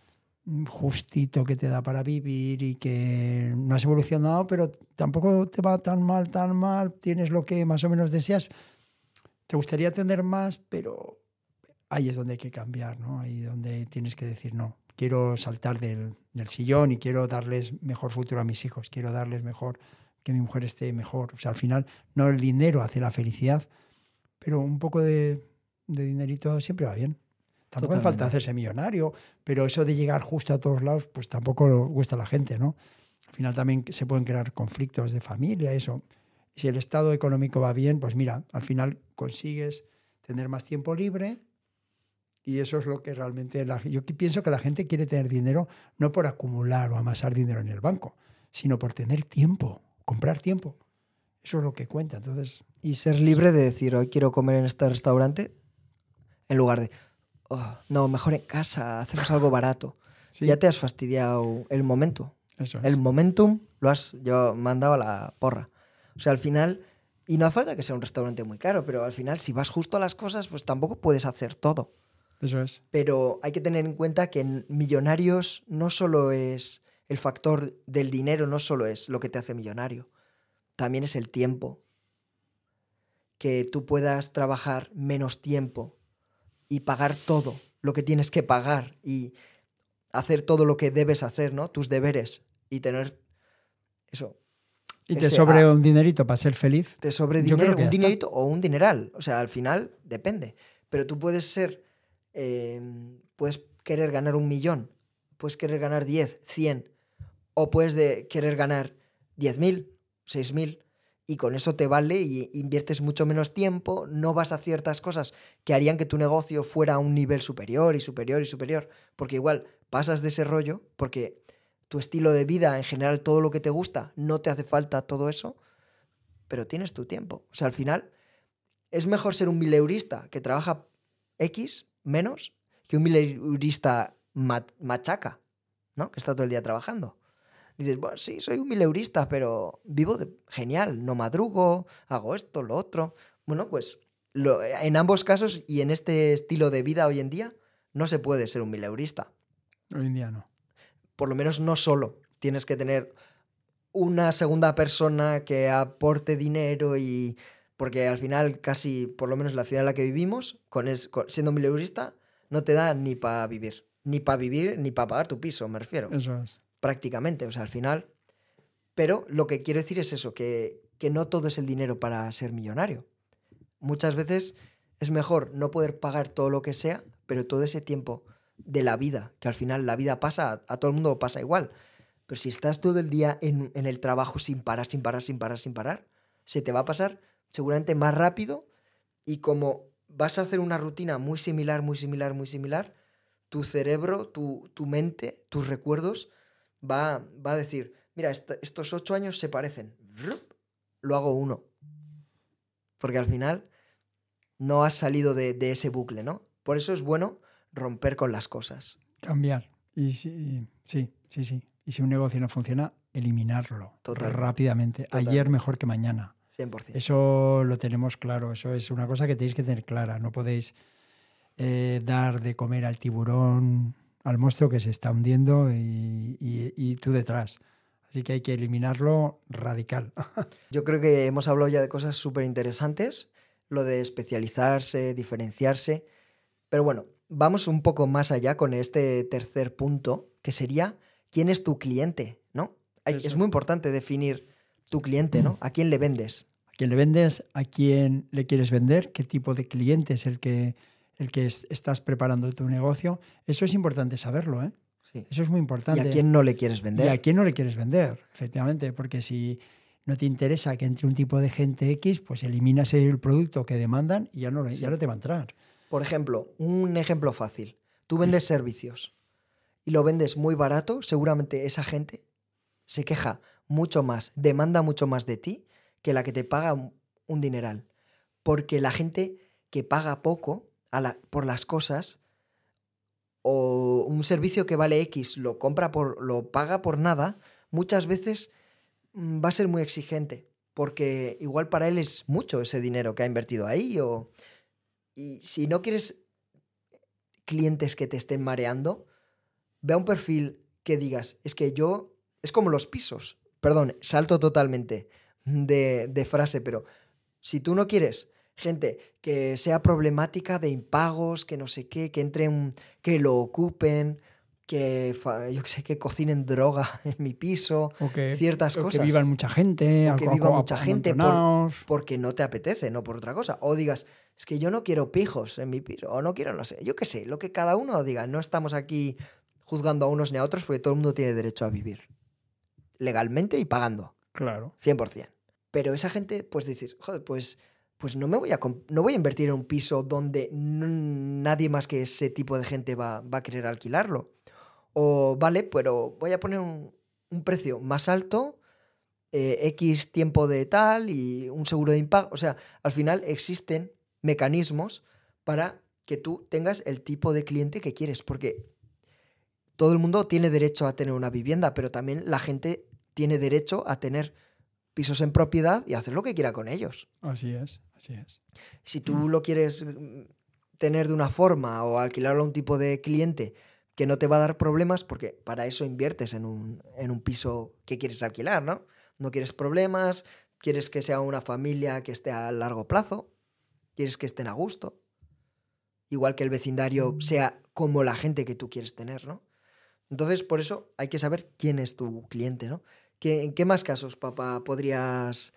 justito que te da para vivir y que no has evolucionado, pero tampoco te va tan mal, tienes lo que más o menos deseas. Te gustaría tener más, pero ahí es donde hay que cambiar, ¿no? Ahí es donde tienes que decir, no, quiero saltar del sillón y quiero darles mejor futuro a mis hijos, quiero darles mejor, que mi mujer esté mejor. O sea, al final no el dinero hace la felicidad, pero un poco de dinerito siempre va bien. Tampoco hace falta hacerse millonario, pero eso de llegar justo a todos lados, pues tampoco le gusta a la gente, ¿no? Al final también se pueden crear conflictos de familia, eso. Si el estado económico va bien, pues mira, al final consigues tener más tiempo libre y eso es lo que realmente... Yo pienso que la gente quiere tener dinero no por acumular o amasar dinero en el banco, sino por tener tiempo, comprar tiempo. Eso es lo que cuenta, entonces... Y ser libre de decir, hoy quiero comer en este restaurante, en lugar de... Oh, no, mejor en casa, hacemos algo barato. Sí. Ya te has fastidiado el momento. Eso es. El momentum lo has mandado a la porra. O sea, al final, y no hace falta que sea un restaurante muy caro, pero al final si vas justo a las cosas, pues tampoco puedes hacer todo. Eso es. Pero hay que tener en cuenta que en millonarios no solo es el factor del dinero, no solo es lo que te hace millonario, también es el tiempo. Que tú puedas trabajar menos tiempo y pagar todo lo que tienes que pagar y hacer todo lo que debes hacer, ¿no? Tus deberes y tener eso. Y te sobre un dinerito para ser feliz. Te sobre dinero, un dinerito o un dineral. O sea, al final depende. Pero tú puedes ser, puedes querer ganar 1.000.000, puedes querer ganar 10, 100, o puedes querer ganar 10.000, 6.000. Y con eso te vale y inviertes mucho menos tiempo, no vas a ciertas cosas que harían que tu negocio fuera a un nivel superior y superior y superior. Porque igual pasas de ese rollo, porque tu estilo de vida, en general, todo lo que te gusta, no te hace falta todo eso, pero tienes tu tiempo. O sea, al final, es mejor ser un mileurista que trabaja X menos que un mileurista machaca, ¿no? Que está todo el día trabajando. Dices, bueno, sí, soy un mileurista, pero vivo genial, no madrugo, hago esto, lo otro. Bueno, pues en ambos casos y en este estilo de vida hoy en día, no se puede ser un mileurista. Hoy en día no. Por lo menos no solo. Tienes que tener una segunda persona que aporte dinero y... Porque al final casi, por lo menos la ciudad en la que vivimos, siendo mileurista, no te da ni para vivir. Ni para vivir, ni para pagar tu piso, me refiero. Eso es. Prácticamente, o sea, al final. Pero lo que quiero decir es eso, que no todo es el dinero para ser millonario. Muchas veces es mejor no poder pagar todo lo que sea, pero todo ese tiempo de la vida, que al final la vida pasa, a todo el mundo pasa igual. Pero si estás todo el día en el trabajo sin parar, se te va a pasar seguramente más rápido y como vas a hacer una rutina muy similar, tu cerebro, tu mente, tus recuerdos va a decir, mira, estos 8 años se parecen, lo hago 1. Porque al final no has salido de ese bucle, ¿no? Por eso es bueno romper con las cosas. Cambiar. Y sí. Y si un negocio no funciona, eliminarlo rápidamente. Totalmente. Ayer mejor que mañana. 100%. Eso lo tenemos claro. Eso es una cosa que tenéis que tener clara. No podéis dar de comer al tiburón, al monstruo que se está hundiendo y tú detrás. Así que hay que eliminarlo radical. Yo creo que hemos hablado ya de cosas súper interesantes, lo de especializarse, diferenciarse, pero bueno, vamos un poco más allá con este tercer punto, que sería ¿quién es tu cliente? ¿No? Es muy importante definir tu cliente, ¿no? ¿A quién le vendes? ¿A quién le vendes? ¿A quién le quieres vender? ¿Qué tipo de cliente es el que estás preparando tu negocio? Eso es importante saberlo, ¿eh? Sí. Eso es muy importante. ¿Y a quién no le quieres vender? ¿Y a quién no le quieres vender? Efectivamente, porque si no te interesa que entre un tipo de gente X, pues eliminas el producto que demandan y ya no te va a entrar. Por ejemplo, un ejemplo fácil. Tú vendes servicios y lo vendes muy barato, seguramente esa gente se queja mucho más, demanda mucho más de ti que la que te paga un dineral. Porque la gente que paga poco por las cosas o un servicio que vale X lo paga por nada, muchas veces va a ser muy exigente, porque igual para él es mucho ese dinero que ha invertido ahí. Y si no quieres clientes que te estén mareando, ve a un perfil que digas, es como los pisos. Perdón, salto totalmente de frase, pero si tú no quieres gente que sea problemática de impagos, que no sé qué, que lo ocupen, que cocinen droga en mi piso, ciertas cosas. O que vivan mucha gente, porque no te apetece, no por otra cosa. O digas, es que yo no quiero pijos en mi piso, o no quiero, no sé, yo qué sé, lo que cada uno diga. No estamos aquí juzgando a unos ni a otros porque todo el mundo tiene derecho a vivir legalmente y pagando. Claro. 100%. Pero esa gente, pues decir, joder, pues no voy a invertir en un piso donde nadie más que ese tipo de gente va a querer alquilarlo. O vale, pero voy a poner un precio más alto, X tiempo de tal y un seguro de impago. O sea, al final existen mecanismos para que tú tengas el tipo de cliente que quieres, porque todo el mundo tiene derecho a tener una vivienda, pero también la gente tiene derecho a tener pisos en propiedad y hacer lo que quiera con ellos. Así es. Si tú lo quieres tener de una forma o alquilarlo a un tipo de cliente que no te va a dar problemas, porque para eso inviertes en un piso que quieres alquilar, ¿no? No quieres problemas, quieres que sea una familia que esté a largo plazo, quieres que estén a gusto, igual que el vecindario sea como la gente que tú quieres tener, ¿no? Entonces, por eso hay que saber quién es tu cliente, ¿no? ¿En qué más casos, papá, podrías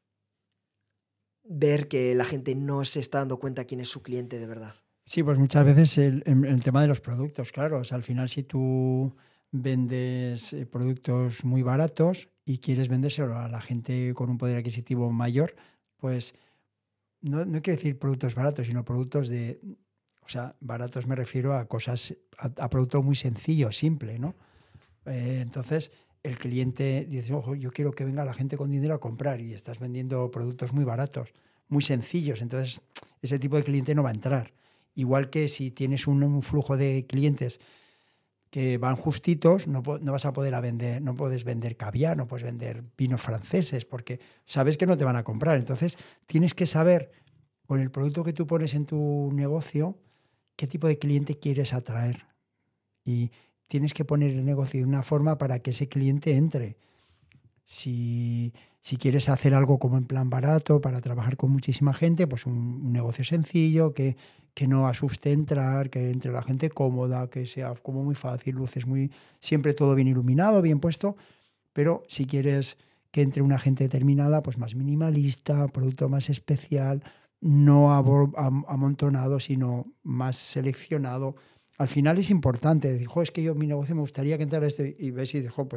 ver que la gente no se está dando cuenta quién es su cliente de verdad? Sí, pues muchas veces el tema de los productos, claro. O sea, al final si tú vendes productos muy baratos y quieres vendérselo a la gente con un poder adquisitivo mayor, pues no quiero decir productos baratos, sino productos o sea, baratos me refiero a cosas, a producto muy sencillo, simple, ¿no? Entonces el cliente dice, ojo, yo quiero que venga la gente con dinero a comprar y estás vendiendo productos muy baratos, muy sencillos, entonces ese tipo de cliente no va a entrar. Igual que si tienes un flujo de clientes que van justitos, no vas a poder vender, no puedes vender caviar, no puedes vender vinos franceses, porque sabes que no te van a comprar. Entonces tienes que saber, con el producto que tú pones en tu negocio, qué tipo de cliente quieres atraer. Y tienes que poner el negocio de una forma para que ese cliente entre. Si quieres hacer algo como en plan barato para trabajar con muchísima gente, pues un negocio sencillo, que no asuste entrar, que entre la gente cómoda, que sea como muy fácil, luces siempre todo bien iluminado, bien puesto. Pero si quieres que entre una gente determinada, pues más minimalista, producto más especial, no amontonado, sino más seleccionado. Al final es importante decir, es que mi negocio me gustaría que entrara y ves y dices, pues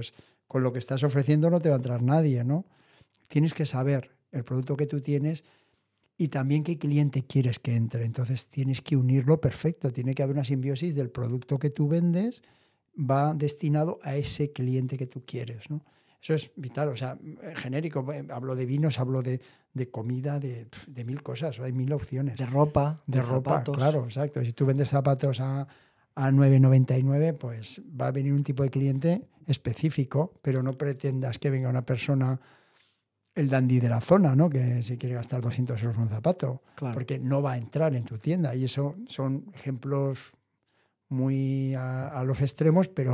con lo que estás ofreciendo no te va a entrar nadie, ¿no? Tienes que saber el producto que tú tienes y también qué cliente quieres que entre. Entonces tienes que unirlo perfecto. Tiene que haber una simbiosis del producto que tú vendes va destinado a ese cliente que tú quieres, ¿no? Eso es vital. O sea, genérico. Hablo de vinos, hablo de comida, de 1000 cosas. Hay 1000 opciones. De ropa, de ropa, zapatos. claro, exacto. Si tú vendes zapatos a 9,99, pues va a venir un tipo de cliente específico, pero no pretendas que venga una persona, el dandy de la zona, ¿no? Que se quiere gastar 200 euros en un zapato, Claro. porque no va a entrar en tu tienda. Y eso son ejemplos muy a los extremos, pero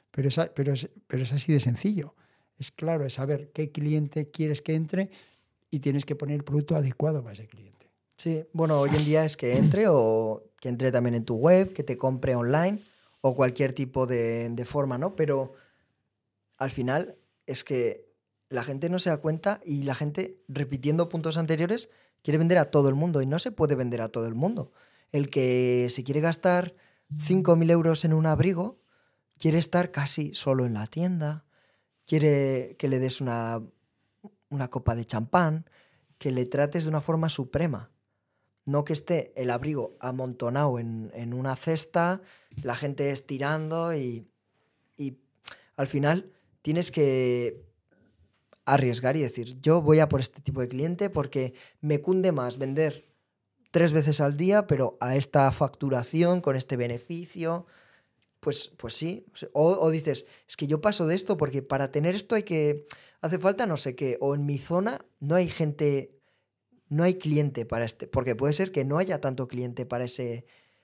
es así de sencillo. Es claro, es saber qué cliente quieres que entre y tienes que poner el producto adecuado para ese cliente. Sí, bueno, hoy en día es que entre o que entre también en tu web, que te compre online o cualquier tipo de forma, ¿no? Pero al final es que la gente no se da cuenta y la gente, repitiendo puntos anteriores, quiere vender a todo el mundo y no se puede vender a todo el mundo. El que se quiere gastar 5.000 euros en un abrigo quiere estar casi solo en la tienda, quiere que le des una copa de champán, que le trates de una forma suprema. No que esté el abrigo amontonado en una cesta, la gente estirando y al final tienes que arriesgar y decir, yo voy a por este tipo de cliente porque me cunde más vender 3 veces al día, pero a esta facturación, con este beneficio, pues sí. O dices, es que yo paso de esto porque para tener esto hace falta no sé qué, o en mi zona no hay gente... No hay cliente para porque puede ser que no haya tanto cliente para ese,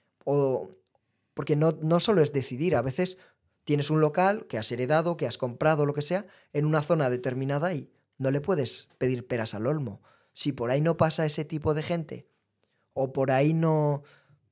o porque no solo es decidir, a veces tienes un local que has heredado, que has comprado, lo que sea, en una zona determinada y no le puedes pedir peras al olmo. Si por ahí no pasa ese tipo de gente, o por ahí no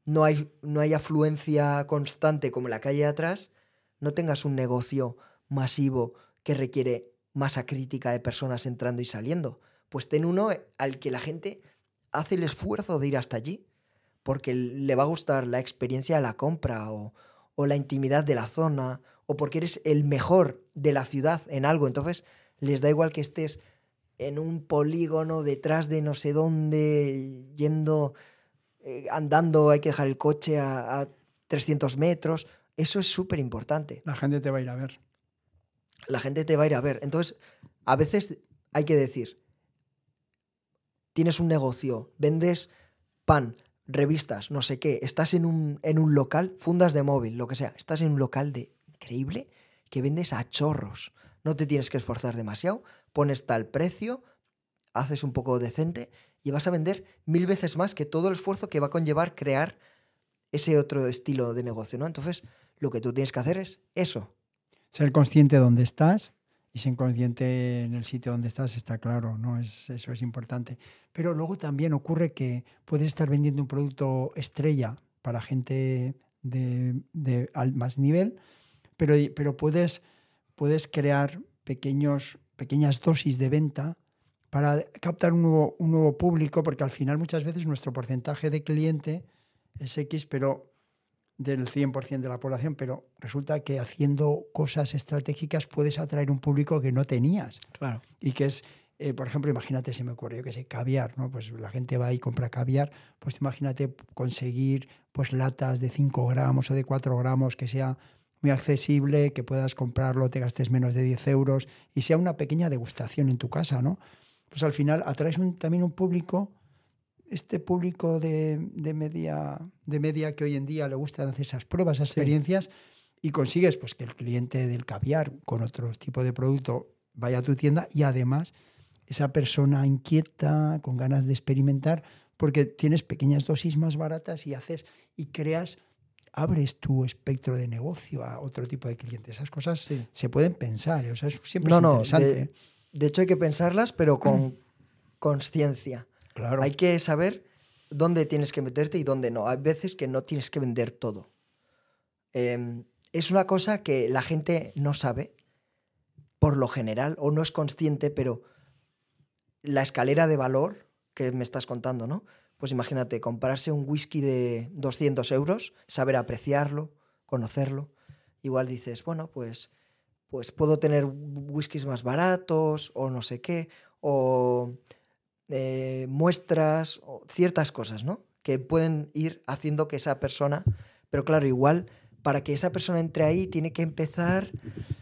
hay afluencia constante como la calle de atrás, no tengas un negocio masivo que requiere masa crítica de personas entrando y saliendo. Pues ten uno al que la gente hace el esfuerzo de ir hasta allí, porque le va a gustar la experiencia de la compra o la intimidad de la zona, o porque eres el mejor de la ciudad en algo. Entonces les da igual que estés en un polígono detrás de no sé dónde, yendo, andando, hay que dejar el coche a 300 metros. Eso es súper importante. La gente te va a ir a ver. La gente te va a ir a ver. Entonces, a veces hay que decir, tienes un negocio, vendes pan, revistas, no sé qué, estás en un local, fundas de móvil, lo que sea, estás en un local increíble que vendes a chorros. No te tienes que esforzar demasiado, pones tal precio, haces un poco decente y vas a vender 1000 veces más que todo el esfuerzo que va a conllevar crear ese otro estilo de negocio, ¿no? Entonces, lo que tú tienes que hacer es eso. Ser consciente de dónde estás y ser consciente en el sitio donde estás, está claro, ¿no? Eso es importante. Pero luego también ocurre que puedes estar vendiendo un producto estrella para gente de más nivel, pero puedes crear pequeñas dosis de venta para captar un nuevo público, porque al final muchas veces nuestro porcentaje de cliente es X, pero del 100% de la población, pero resulta que haciendo cosas estratégicas puedes atraer un público que no tenías. Claro. Y que es, por ejemplo, imagínate, se me ocurre, yo que sé, caviar, ¿no? Pues la gente va y compra caviar, pues imagínate conseguir pues latas de 5 gramos o de 4 gramos que sea muy accesible, que puedas comprarlo, te gastes menos de 10 euros y sea una pequeña degustación en tu casa, ¿no? Pues al final atraes también un público, este público de media que hoy en día le gustan hacer esas pruebas, esas experiencias, sí. Y consigues pues que el cliente del caviar con otro tipo de producto vaya a tu tienda y además esa persona inquieta, con ganas de experimentar, porque tienes pequeñas dosis más baratas y abres tu espectro de negocio a otro tipo de clientes. Esas cosas sí. Se pueden pensar, o sea, siempre es interesante. De hecho hay que pensarlas, pero con consciencia. Claro. Hay que saber dónde tienes que meterte y dónde no. Hay veces que no tienes que vender todo. Es una cosa que la gente no sabe, por lo general, o no es consciente, pero la escalera de valor que me estás contando, ¿no? Pues imagínate, comprarse un whisky de 200 euros, saber apreciarlo, conocerlo. Igual dices, bueno, pues pues puedo tener whiskies más baratos o no sé qué, o muestras, o ciertas cosas, ¿no? Que pueden ir haciendo que esa persona, pero claro, igual para que esa persona entre ahí tiene que empezar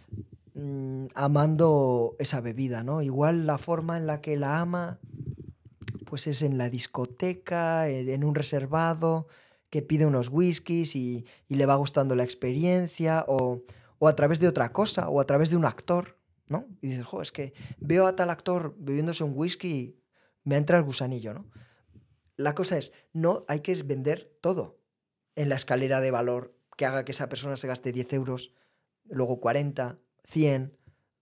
amando esa bebida, ¿no? Igual la forma en la que la ama, pues es en la discoteca, en un reservado, que pide unos whiskies y le va gustando la experiencia, o a través de otra cosa, o a través de un actor, ¿no? Y dices, jo, es que veo a tal actor bebiéndose un whisky y me entra el gusanillo, ¿no? La cosa es, no hay que vender todo en la escalera de valor que haga que esa persona se gaste 10 euros, luego 40, 100,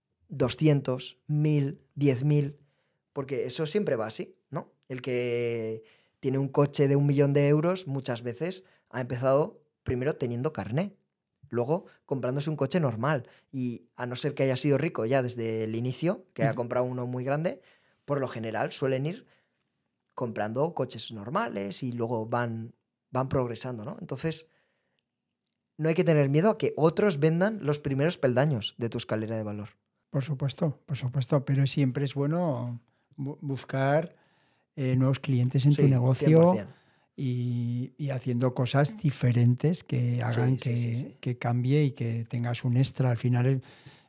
200, 1000, 10.000, porque eso siempre va así, ¿no? El que tiene un coche de 1.000.000 de euros muchas veces ha empezado primero teniendo carné, luego comprándose un coche normal y a no ser que haya sido rico ya desde el inicio, que haya comprado uno muy grande, por lo general suelen ir comprando coches normales y luego van progresando, ¿no? Entonces, no hay que tener miedo a que otros vendan los primeros peldaños de tu escalera de valor. Por supuesto, pero siempre es bueno buscar nuevos clientes en tu Sí, negocio 100%. y haciendo cosas diferentes que hagan Sí. que cambie y que tengas un extra. Al final,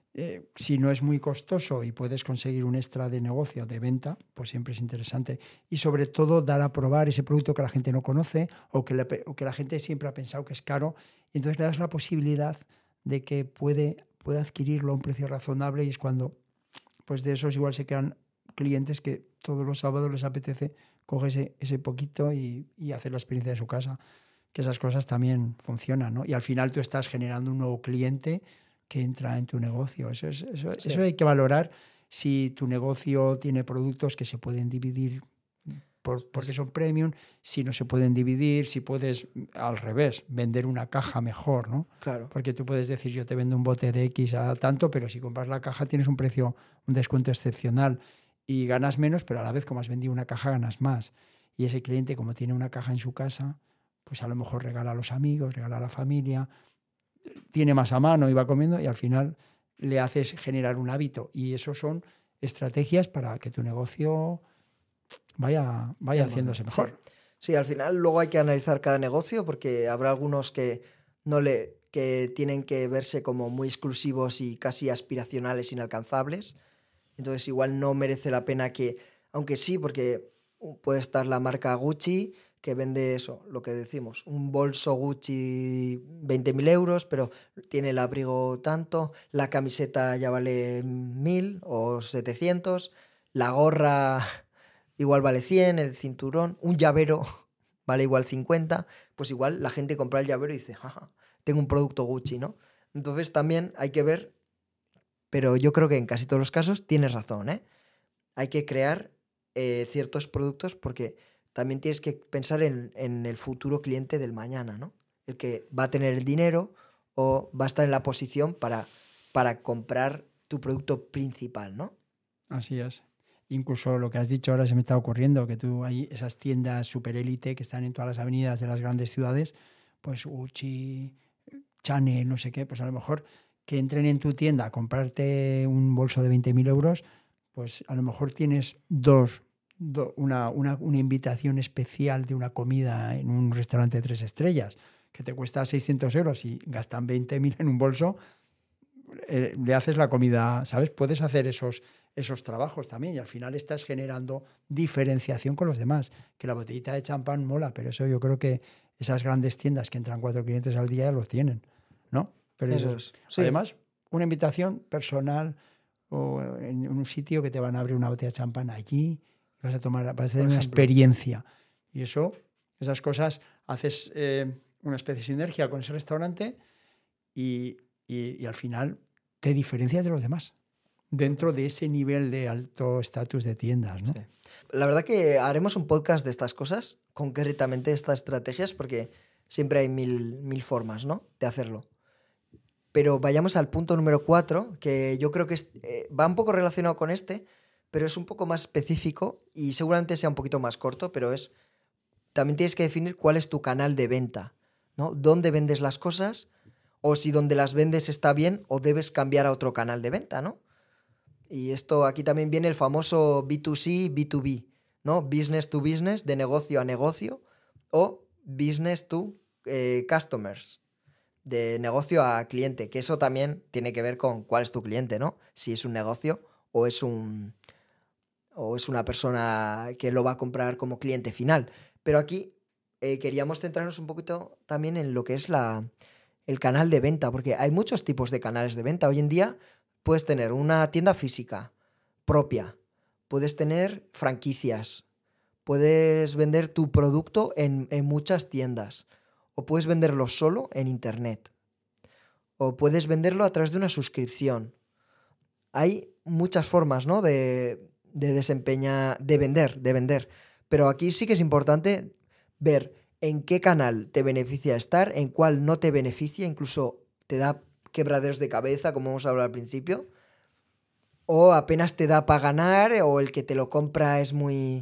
si no es muy costoso y puedes conseguir un extra de negocio, de venta, pues siempre es interesante. Y sobre todo dar a probar ese producto que la gente no conoce o que la gente siempre ha pensado que es caro. Y entonces le das la posibilidad de que puede adquirirlo a un precio razonable y es cuando pues de esos igual se quedan clientes que todos los sábados les apetece coger ese poquito y hacer la experiencia de su casa. Que esas cosas también funcionan, ¿no? Y al final tú estás generando un nuevo cliente que entra en tu negocio. Sí. Eso hay que valorar si tu negocio tiene productos que se pueden dividir porque son premium, si no se pueden dividir, si puedes, al revés, vender una caja mejor, ¿no? Claro. Porque tú puedes decir, yo te vendo un bote de X a tanto, pero si compras la caja tienes un precio, un descuento excepcional y ganas menos, pero a la vez como has vendido una caja ganas más. Y ese cliente, como tiene una caja en su casa, pues a lo mejor regala a los amigos, regala a la familia, tiene más a mano y va comiendo y al final le haces generar un hábito. Y eso son estrategias para que tu negocio vaya haciéndose mejor. Sí, al final luego hay que analizar cada negocio porque habrá algunos que que tienen que verse como muy exclusivos y casi aspiracionales, inalcanzables. Entonces igual no merece la pena que, aunque sí, porque puede estar la marca Gucci que vende eso, lo que decimos, un bolso Gucci 20.000 euros, pero tiene el abrigo tanto, la camiseta ya vale 1.000 o 700, la gorra igual vale 100, el cinturón, un llavero vale igual 50, pues igual la gente compra el llavero y dice, jaja, tengo un producto Gucci, ¿no? Entonces también hay que ver, pero yo creo que en casi todos los casos tienes razón, ¿eh? Hay que crear ciertos productos porque también tienes que pensar en el futuro cliente del mañana, ¿no? El que va a tener el dinero o va a estar en la posición para comprar tu producto principal, ¿no? Así es. Incluso lo que has dicho ahora se me está ocurriendo, que tú hay esas tiendas super élite que están en todas las avenidas de las grandes ciudades, pues Gucci, Chanel, no sé qué, pues a lo mejor que entren en tu tienda a comprarte un bolso de 20.000 euros, pues a lo mejor tienes una invitación especial de una comida en un restaurante de 3 estrellas que te cuesta 600 euros y gastan 20.000 en un bolso, le haces la comida, ¿sabes? Puedes hacer esos trabajos también y al final estás generando diferenciación con los demás. Que la botellita de champán mola, pero eso yo creo que esas grandes tiendas que entran 4 clientes al día ya los tienen, ¿no? Pero Eso es. Sí. Además, una invitación personal o en un sitio que te van a abrir una botella de champán allí, vas a tener una experiencia. Y esas cosas, haces una especie de sinergia con ese restaurante y al final te diferencias de los demás dentro de ese nivel de alto estatus de tiendas, ¿no? Sí. La verdad que haremos un podcast de estas cosas, concretamente estas estrategias, porque siempre hay mil formas, ¿no?, de hacerlo. Pero vayamos al punto número 4, que yo creo que va un poco relacionado con este, pero es un poco más específico y seguramente sea un poquito más corto, pero también tienes que definir cuál es tu canal de venta, ¿no? ¿Dónde vendes las cosas? o si donde las vendes está bien o debes cambiar a otro canal de venta, ¿no? Y esto aquí también viene el famoso B2C, B2B, ¿no? Business to business, de negocio a negocio, o business to customers, de negocio a cliente, que eso también tiene que ver con cuál es tu cliente, ¿no? Si es un negocio o es una persona que lo va a comprar como cliente final. Pero aquí queríamos centrarnos un poquito también en lo que es el canal de venta, porque hay muchos tipos de canales de venta. Hoy en día puedes tener una tienda física propia, puedes tener franquicias, puedes vender tu producto en muchas tiendas, o puedes venderlo solo en internet, o puedes venderlo a través de una suscripción. Hay muchas formas, ¿no? de vender. Pero aquí sí que es importante ver en qué canal te beneficia estar, en cuál no te beneficia, incluso te da quebraderos de cabeza, como hemos hablado al principio, o apenas te da para ganar, o el que te lo compra es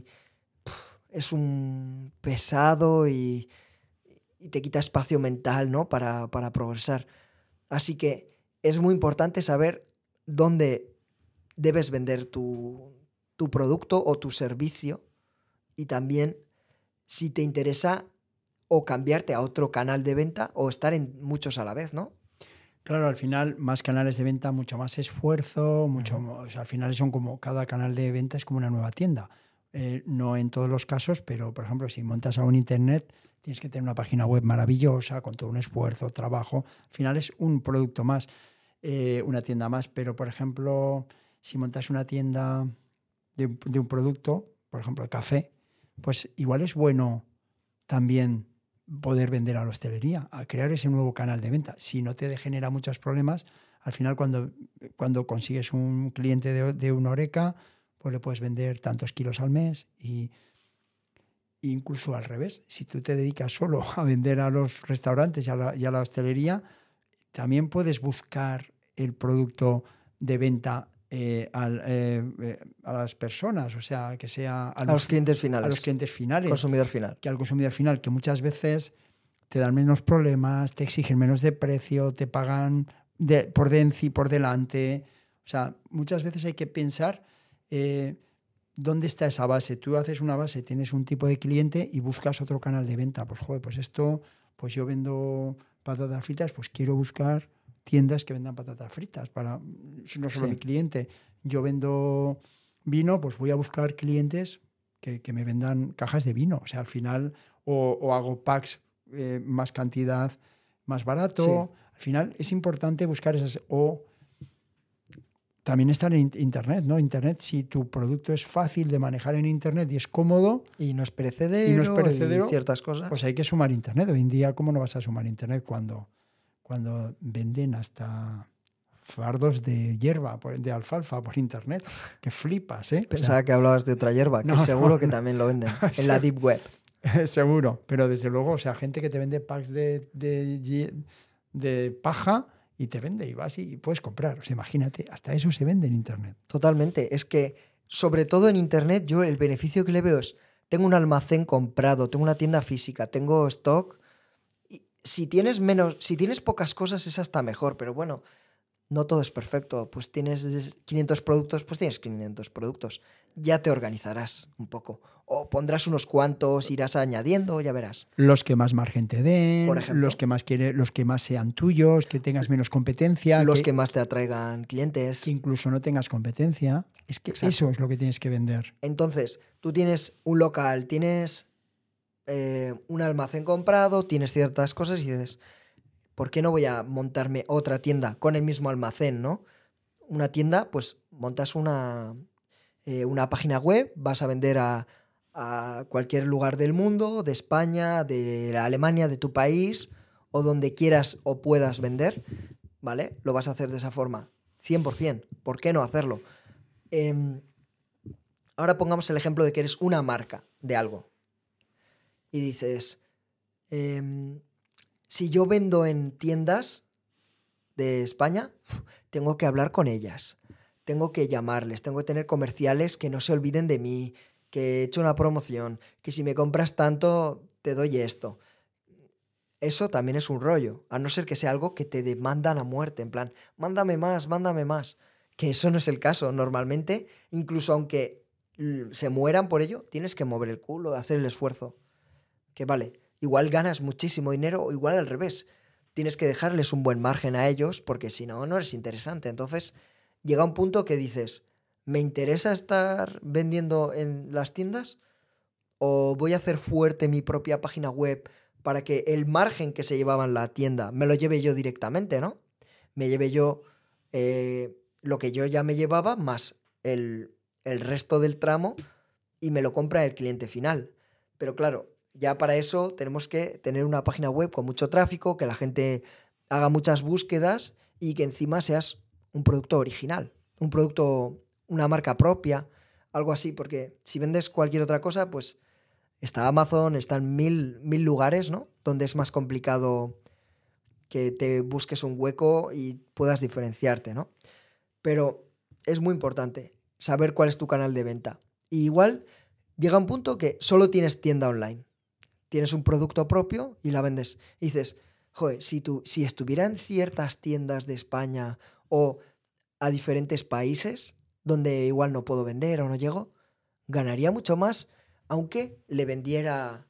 un pesado y te quita espacio mental, ¿no? para progresar. Así que es muy importante saber dónde debes vender tu producto o tu servicio, y también si te interesa o cambiarte a otro canal de venta o estar en muchos a la vez, ¿no? Claro, al final más canales de venta, mucho más esfuerzo, o sea, al final son como cada canal de venta es como una nueva tienda. No en todos los casos, pero por ejemplo, si montas algo en internet, tienes que tener una página web maravillosa, con todo un esfuerzo, trabajo. Al final es un producto más, una tienda más, pero por ejemplo, si montas una tienda de un producto, por ejemplo, el café, pues igual es bueno también poder vender a la hostelería, a crear ese nuevo canal de venta. Si no te genera muchos problemas, al final cuando consigues un cliente de una Horeca, pues le puedes vender tantos kilos al mes y incluso al revés. Si tú te dedicas solo a vender a los restaurantes y a la hostelería, también puedes buscar el producto de venta a las personas, o sea, que sea a los clientes finales. A los clientes finales. Consumidor final. Que al consumidor final, que muchas veces te dan menos problemas, te exigen menos de precio, te pagan por delante. O sea, muchas veces hay que pensar dónde está esa base. Tú haces una base, tienes un tipo de cliente y buscas otro canal de venta. Pues, joder, pues yo vendo patatas fritas, pues quiero buscar tiendas que vendan patatas fritas para no solo mi cliente. Yo vendo vino, pues voy a buscar clientes que me vendan cajas de vino. O sea, al final, o hago packs más cantidad, más barato. Sí. Al final es importante buscar esas. O también está en Internet, ¿no? Internet, si tu producto es fácil de manejar en Internet y es cómodo. Y no es perecedero, y ciertas cosas. Pues hay que sumar Internet. Hoy en día, ¿cómo no vas a sumar Internet cuando venden hasta fardos de hierba, de alfalfa por internet? Que flipas, ¿eh? Pensaba que hablabas de otra hierba, que seguro que también lo venden en la Deep Web. Seguro, pero desde luego, o sea, gente que te vende packs de paja y te vende y vas y puedes comprar. O sea, imagínate, hasta eso se vende en internet. Totalmente. Es que, sobre todo en internet, yo el beneficio que le veo es, tengo un almacén comprado, tengo una tienda física, tengo stock. Si tienes pocas cosas es hasta mejor, pero bueno, no todo es perfecto. Pues tienes 500 productos, pues tienes 500 productos. Ya te organizarás un poco. O pondrás unos cuantos, irás añadiendo, ya verás. Los que más margen te den, por ejemplo, los que más sean tuyos, que tengas menos competencia. Los que más te atraigan clientes. Que incluso no tengas competencia. Es que Exacto. Eso es lo que tienes que vender. Entonces, tú tienes un local, tienes un almacén comprado, tienes ciertas cosas y dices, ¿por qué no voy a montarme otra tienda con el mismo almacén, ¿no? Una tienda, pues montas una página web, vas a vender a cualquier lugar del mundo, de España, de Alemania, de tu país, o donde quieras o puedas vender, ¿vale? Lo vas a hacer de esa forma, 100%. ¿Por qué no hacerlo? Ahora pongamos el ejemplo de que eres una marca de algo. Y dices, si yo vendo en tiendas de España, tengo que hablar con ellas, tengo que llamarles, tengo que tener comerciales que no se olviden de mí, que he hecho una promoción, que si me compras tanto te doy esto. eso también es un rollo, a no ser que sea algo que te demandan a muerte, en plan, mándame más, mándame más. Que eso no es el caso. Normalmente, incluso aunque se mueran por ello, tienes que mover el culo, hacer el esfuerzo. Que vale, igual ganas muchísimo dinero o igual al revés. Tienes que dejarles un buen margen a ellos porque si no, no eres interesante. Entonces, llega un punto que dices, ¿me interesa estar vendiendo en las tiendas? ¿O voy a hacer fuerte mi propia página web para que el margen que se llevaba en la tienda me lo lleve yo directamente, ¿no? Me lleve yo lo que yo ya me llevaba más el resto del tramo y me lo compra el cliente final. Pero claro, ya para eso tenemos que tener una página web con mucho tráfico, que la gente haga muchas búsquedas y que encima seas un producto original, un producto, una marca propia, algo así, porque si vendes cualquier otra cosa, pues está Amazon, están mil lugares, ¿no? Donde es más complicado que te busques un hueco y puedas diferenciarte, ¿no? Pero es muy importante saber cuál es tu canal de venta. Y igual llega un punto que solo tienes tienda online. Tienes un producto propio y la vendes. Y dices, joder, si estuviera en ciertas tiendas de España o a diferentes países donde igual no puedo vender o no llego, ganaría mucho más aunque le vendiera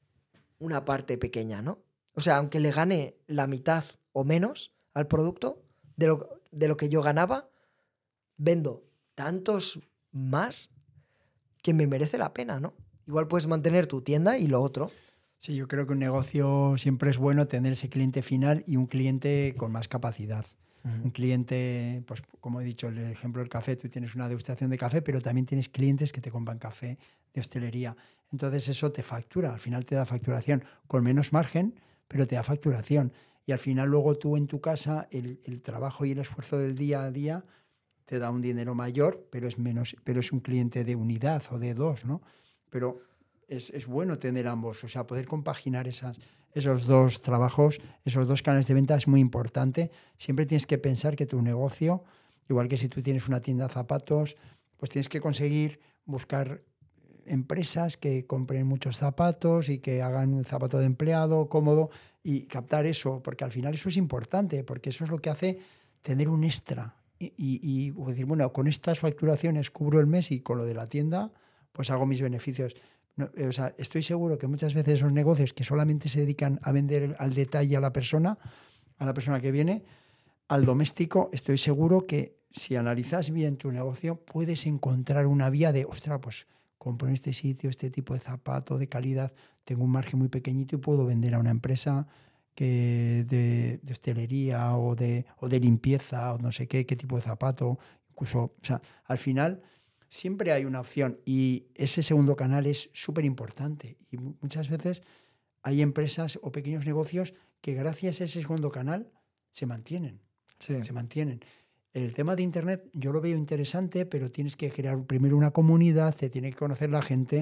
una parte pequeña, ¿no? O sea, aunque le gane la mitad o menos al producto de lo que yo ganaba, vendo tantos más que me merece la pena, ¿no? Igual puedes mantener tu tienda y lo otro. Sí, yo creo que un negocio siempre es bueno tener ese cliente final y un cliente con más capacidad. Un cliente, pues como he dicho, el ejemplo del café, tú tienes una degustación de café, pero también tienes clientes que te compran café de hostelería. Entonces eso te factura, al final te da facturación con menos margen, pero te da facturación. Y al final luego tú en tu casa, el trabajo y el esfuerzo del día a día te da un dinero mayor, pero es menos, pero es un cliente de unidad o de dos, ¿no? Pero es bueno tener ambos, o sea, poder compaginar esos dos trabajos, esos dos canales de venta es muy importante. Siempre tienes que pensar que tu negocio, igual que si tú tienes una tienda de zapatos, pues tienes que conseguir buscar empresas que compren muchos zapatos y que hagan un zapato de empleado cómodo y captar eso, porque al final eso es importante, porque eso es lo que hace tener un extra y decir, bueno, con estas facturaciones cubro el mes y con lo de la tienda pues hago mis beneficios. No, o sea, estoy seguro que muchas veces esos negocios que solamente se dedican a vender al detalle a la persona que viene, al doméstico, estoy seguro que si analizas bien tu negocio puedes encontrar una vía de, ostras, pues compro en este sitio este tipo de zapato de calidad, tengo un margen muy pequeñito y puedo vender a una empresa que de hostelería o de limpieza o no sé qué tipo de zapato. Incluso, o sea, al final siempre hay una opción y ese segundo canal es súper importante. Y muchas veces hay empresas o pequeños negocios que gracias a ese segundo canal se mantienen. Sí. Se mantienen. El tema de Internet yo lo veo interesante, pero tienes que crear primero una comunidad, te tiene que conocer la gente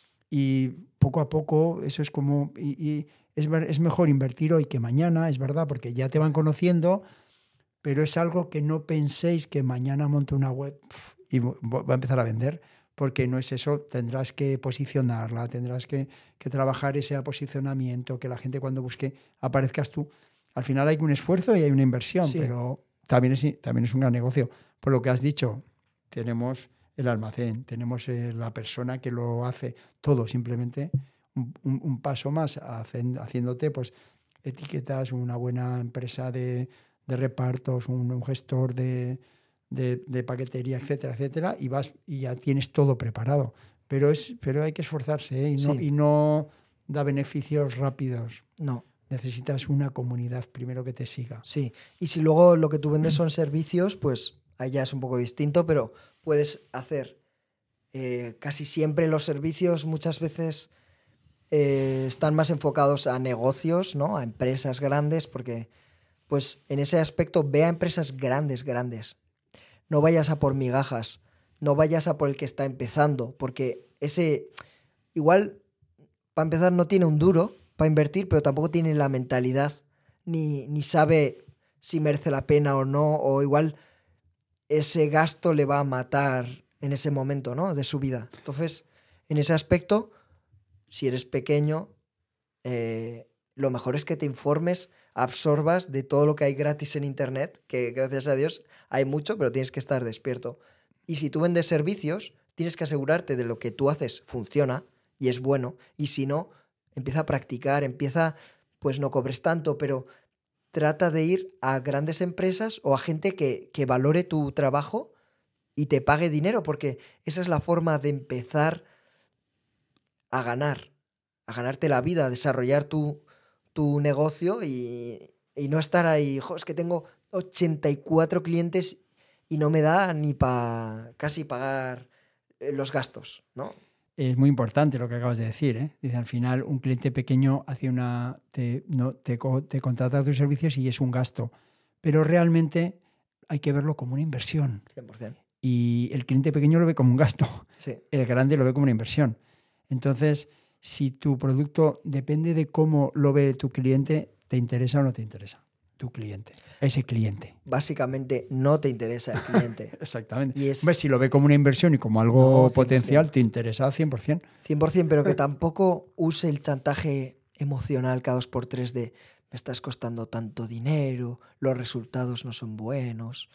y poco a poco eso es como... Y es mejor invertir hoy que mañana, es verdad, porque ya te van conociendo, pero es algo que no penséis que mañana monto una web y va a empezar a vender, porque no es eso, tendrás que posicionarla, tendrás que trabajar ese posicionamiento, que la gente cuando busque aparezcas tú. Al final hay un esfuerzo y hay una inversión, Sí. pero también es un gran negocio. Por lo que has dicho, tenemos el almacén, tenemos la persona que lo hace todo, simplemente un paso más haciéndote pues etiquetas, una buena empresa de repartos, un gestor de paquetería, etcétera, etcétera, y ya tienes todo preparado. Pero hay que esforzarse, ¿eh? Sí. Y no da beneficios rápidos. No. Necesitas una comunidad primero que te siga. Sí. Y si luego lo que tú vendes son servicios, pues ahí ya es un poco distinto, pero puedes hacer casi siempre los servicios muchas veces están más enfocados a negocios, ¿no? A empresas grandes, porque pues en ese aspecto ve a empresas grandes. No vayas a por migajas, no vayas a por el que está empezando, porque ese igual para empezar no tiene un duro para invertir, pero tampoco tiene la mentalidad ni sabe si merece la pena o no, o igual ese gasto le va a matar en ese momento, ¿no? De su vida. Entonces, en ese aspecto, si eres pequeño, lo mejor es que te informes, absorbas de todo lo que hay gratis en Internet, que gracias a Dios hay mucho, pero tienes que estar despierto. Y si tú vendes servicios, tienes que asegurarte de lo que tú haces funciona y es bueno. Y si no, empieza a practicar, pues no cobres tanto, pero trata de ir a grandes empresas o a gente que valore tu trabajo y te pague dinero, porque esa es la forma de empezar a ganarte la vida, a desarrollar tu negocio y no estar ahí, es que tengo 84 clientes y no me da ni para casi pagar los gastos, ¿no? Es muy importante lo que acabas de decir, ¿eh? Dice, al final, un cliente pequeño te contrata tus servicios y es un gasto. Pero realmente hay que verlo como una inversión. 100%. Y el cliente pequeño lo ve como un gasto. Sí. El grande lo ve como una inversión. Entonces, si tu producto depende de cómo lo ve tu cliente, ¿te interesa o no te interesa? Tu cliente, ese cliente. Básicamente no te interesa el cliente. Exactamente. Y es... Hombre, si lo ve como una inversión y como algo potencial, te interesa 100%. 100%, pero que tampoco use el chantaje emocional cada 2x3 de me estás costando tanto dinero, los resultados no son buenos,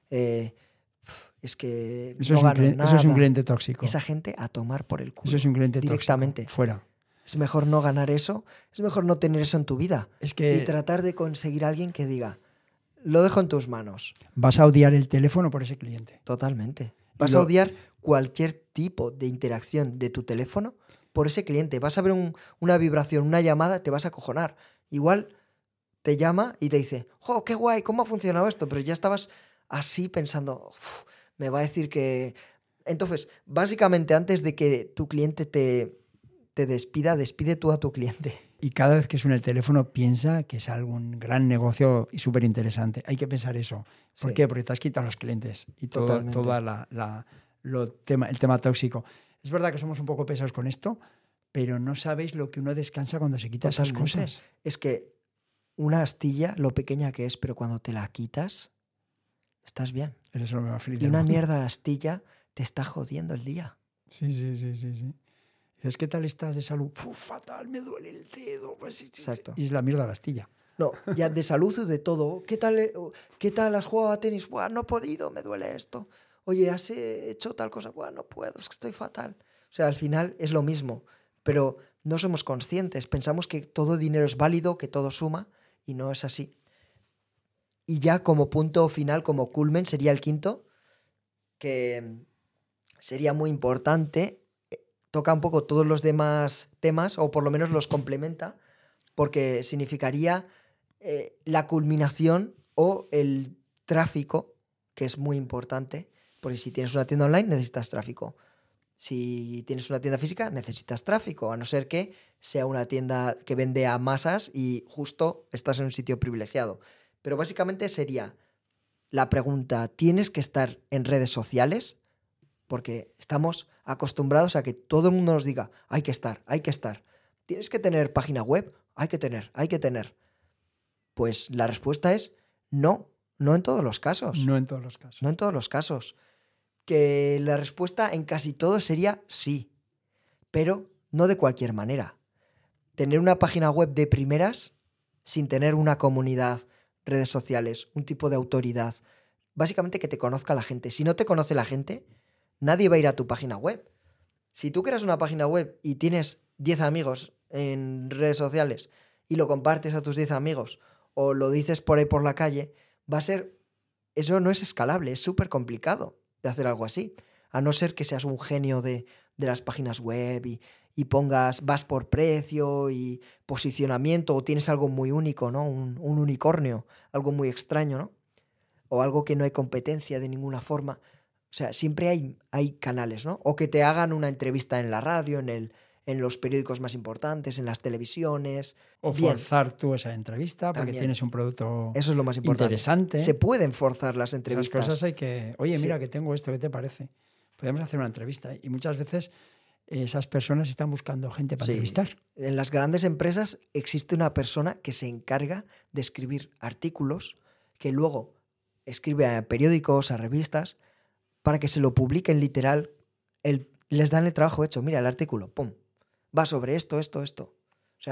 es que eso no es gano nada. Eso es un cliente tóxico. Esa gente a tomar por el culo. Eso es un cliente directamente. Tóxico. Fuera. Es mejor no ganar eso, es mejor no tener eso en tu vida. Es que y tratar de conseguir a alguien que diga, lo dejo en tus manos. Vas a odiar el teléfono por ese cliente. Totalmente. Vas a odiar cualquier tipo de interacción de tu teléfono por ese cliente. Vas a ver una vibración, una llamada, te vas a acojonar. Igual te llama y te dice, ¡oh, qué guay! ¿Cómo ha funcionado esto? Pero ya estabas así pensando, me va a decir que... Entonces, básicamente, antes de que tu cliente te despide tú a tu cliente. Y cada vez que suena el teléfono piensa que es algún gran negocio y súper interesante. Hay que pensar eso. ¿Por qué? Porque te has quitado los clientes y todo el tema tóxico. Es verdad que somos un poco pesados con esto, pero no sabéis lo que uno descansa cuando se quita esas cosas. Es que una astilla, lo pequeña que es, pero cuando te la quitas, estás bien. Eres lo más feliz y una mierda de astilla te está jodiendo el día. Sí. Dices, ¿qué tal estás de salud? Fatal, me duele el dedo. Pues, Exacto. Y es la mierda la astilla. No, ya de salud y de todo. ¿Qué tal has jugado a tenis? Buah, no he podido, me duele esto. Oye, ¿has hecho tal cosa? Buah, no puedo, es que estoy fatal. O sea, al final es lo mismo, pero no somos conscientes. Pensamos que todo dinero es válido, que todo suma, y no es así. Y ya como punto final, como culmen, sería el quinto, que sería muy importante. Toca un poco todos los demás temas, o por lo menos los complementa, porque significaría la culminación o el tráfico, que es muy importante, porque si tienes una tienda online necesitas tráfico. Si tienes una tienda física necesitas tráfico, a no ser que sea una tienda que vende a masas y justo estás en un sitio privilegiado. Pero básicamente sería la pregunta, ¿tienes que estar en redes sociales? Porque estamos acostumbrados a que todo el mundo nos diga, hay que estar. ¿Tienes que tener página web? Hay que tener. Pues la respuesta es no en todos los casos. No en todos los casos. Que la respuesta en casi todo sería sí, pero no de cualquier manera. Tener una página web de primeras sin tener una comunidad, redes sociales, un tipo de autoridad, básicamente que te conozca la gente. Si no te conoce la gente, nadie va a ir a tu página web. Si tú creas una página web y tienes 10 amigos en redes sociales y lo compartes a tus 10 amigos o lo dices por ahí por la calle, eso no es escalable, es súper complicado de hacer algo así, a no ser que seas un genio de las páginas web y vas por precio y posicionamiento, o tienes algo muy único, ¿no? Un unicornio, algo muy extraño, ¿no? O algo que no hay competencia de ninguna forma. O sea, siempre hay canales, ¿no? O que te hagan una entrevista en la radio, en los periódicos más importantes, en las televisiones. O forzar tú esa entrevista porque tienes un producto eso es lo más importante. Interesante. Se pueden forzar las entrevistas. Esas cosas hay que... Oye, mira que tengo esto, ¿qué te parece? Podemos hacer una entrevista. Y muchas veces esas personas están buscando gente para entrevistar. En las grandes empresas existe una persona que se encarga de escribir artículos que luego escribe a periódicos, a revistas, para que se lo publiquen literal. Les dan el trabajo hecho. Mira el artículo, ¡pum! Va sobre esto. O sea,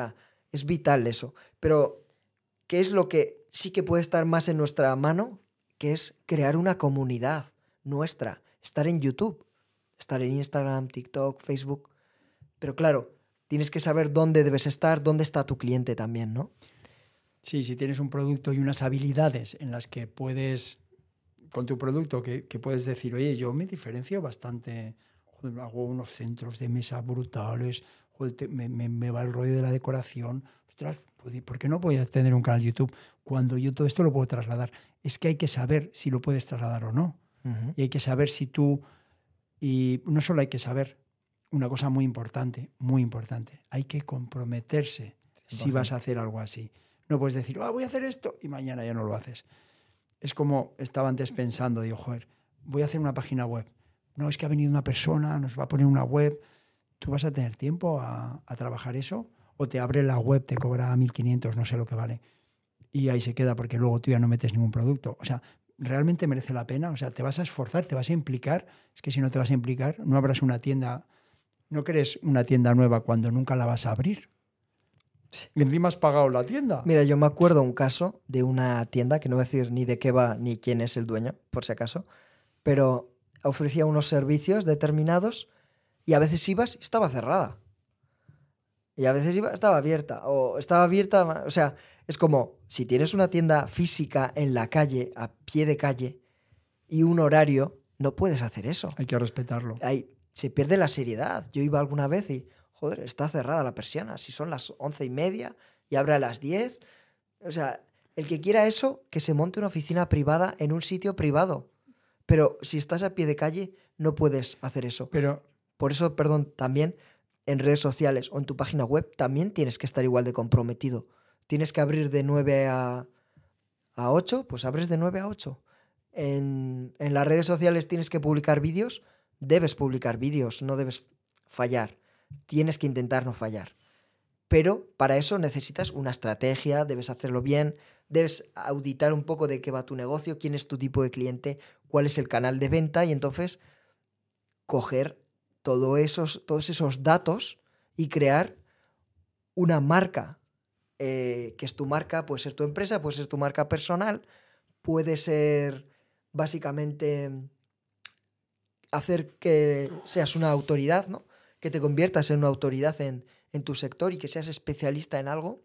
Es vital eso. Pero, ¿qué es lo que sí que puede estar más en nuestra mano? Que es crear una comunidad nuestra. Estar en YouTube, estar en Instagram, TikTok, Facebook. Pero claro, tienes que saber dónde debes estar, dónde está tu cliente también, ¿no? Sí, si tienes un producto y unas habilidades en las que puedes, con tu producto, que puedes decir, oye, yo me diferencio bastante, joder, hago unos centros de mesa brutales, joder, me va el rollo de la decoración. Ostras, ¿por qué no puedes tener un canal YouTube cuando yo todo esto lo puedo trasladar? Es que hay que saber si lo puedes trasladar o no. Uh-huh. Y hay que saber si tú... Y no solo hay que saber, una cosa muy importante, hay que comprometerse 100%. si vas a hacer algo así. No puedes decir, voy a hacer esto y mañana ya no lo haces. Es como estaba antes pensando, digo, joder, voy a hacer una página web. No, es que ha venido una persona, nos va a poner una web. ¿Tú vas a tener tiempo a trabajar eso? ¿O te abre la web, te cobra 1.500, no sé lo que vale? Y ahí se queda porque luego tú ya no metes ningún producto. O sea, ¿realmente merece la pena? O sea, ¿te vas a esforzar? ¿Te vas a implicar? Es que si no te vas a implicar, no abras una tienda, no crees una tienda nueva cuando nunca la vas a abrir. Sí. Y encima has pagado la tienda. Mira, yo me acuerdo un caso de una tienda, que no voy a decir ni de qué va ni quién es el dueño, por si acaso, pero ofrecía unos servicios determinados y a veces ibas y estaba cerrada. Y a veces estaba abierta. O estaba abierta, o sea, es como si tienes una tienda física en la calle, a pie de calle, y un horario, no puedes hacer eso. Hay que respetarlo. Ahí se pierde la seriedad. Yo iba alguna vez y, joder, está cerrada la persiana. Si son las 11:30 y abre a las 10. O sea, el que quiera eso, que se monte una oficina privada en un sitio privado. Pero si estás a pie de calle, no puedes hacer eso. Pero por eso, perdón, también en redes sociales o en tu página web también tienes que estar igual de comprometido. Tienes que abrir de 9 a 8, pues abres de 9 a 8. En las redes sociales tienes que publicar vídeos, debes publicar vídeos, no debes fallar. Tienes que intentar no fallar. Pero para eso necesitas una estrategia, debes hacerlo bien, debes auditar un poco de qué va tu negocio, quién es tu tipo de cliente, cuál es el canal de venta y entonces coger todos esos datos y crear una marca, que es tu marca, puede ser tu empresa, puede ser tu marca personal, puede ser básicamente hacer que seas una autoridad, ¿no? Que te conviertas en una autoridad en tu sector y que seas especialista en algo.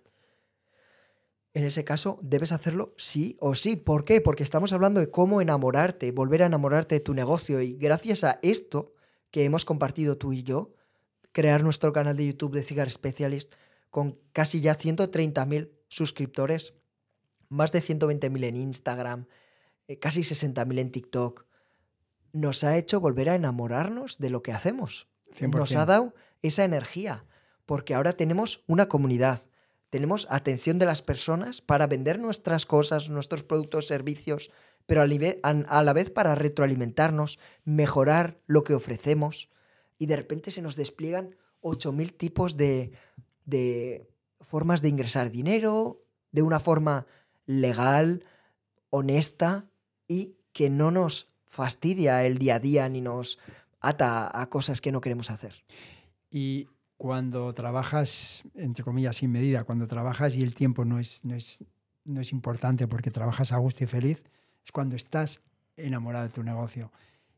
En ese caso, debes hacerlo sí o sí. ¿Por qué? Porque estamos hablando de cómo enamorarte, volver a enamorarte de tu negocio. Y gracias a esto que hemos compartido tú y yo, crear nuestro canal de YouTube de Cigar Specialist con casi ya 130.000 suscriptores, más de 120.000 en Instagram, casi 60.000 en TikTok, nos ha hecho volver a enamorarnos de lo que hacemos. 100%. Nos ha dado esa energía, porque ahora tenemos una comunidad, tenemos atención de las personas para vender nuestras cosas, nuestros productos, servicios, pero a la vez para retroalimentarnos, mejorar lo que ofrecemos. Y de repente se nos despliegan 8.000 tipos de formas de ingresar dinero, de una forma legal, honesta y que no nos fastidia el día a día ni nos ata a cosas que no queremos hacer. Y cuando trabajas, entre comillas, sin medida, cuando trabajas y el tiempo no es importante porque trabajas a gusto y feliz, es cuando estás enamorado de tu negocio.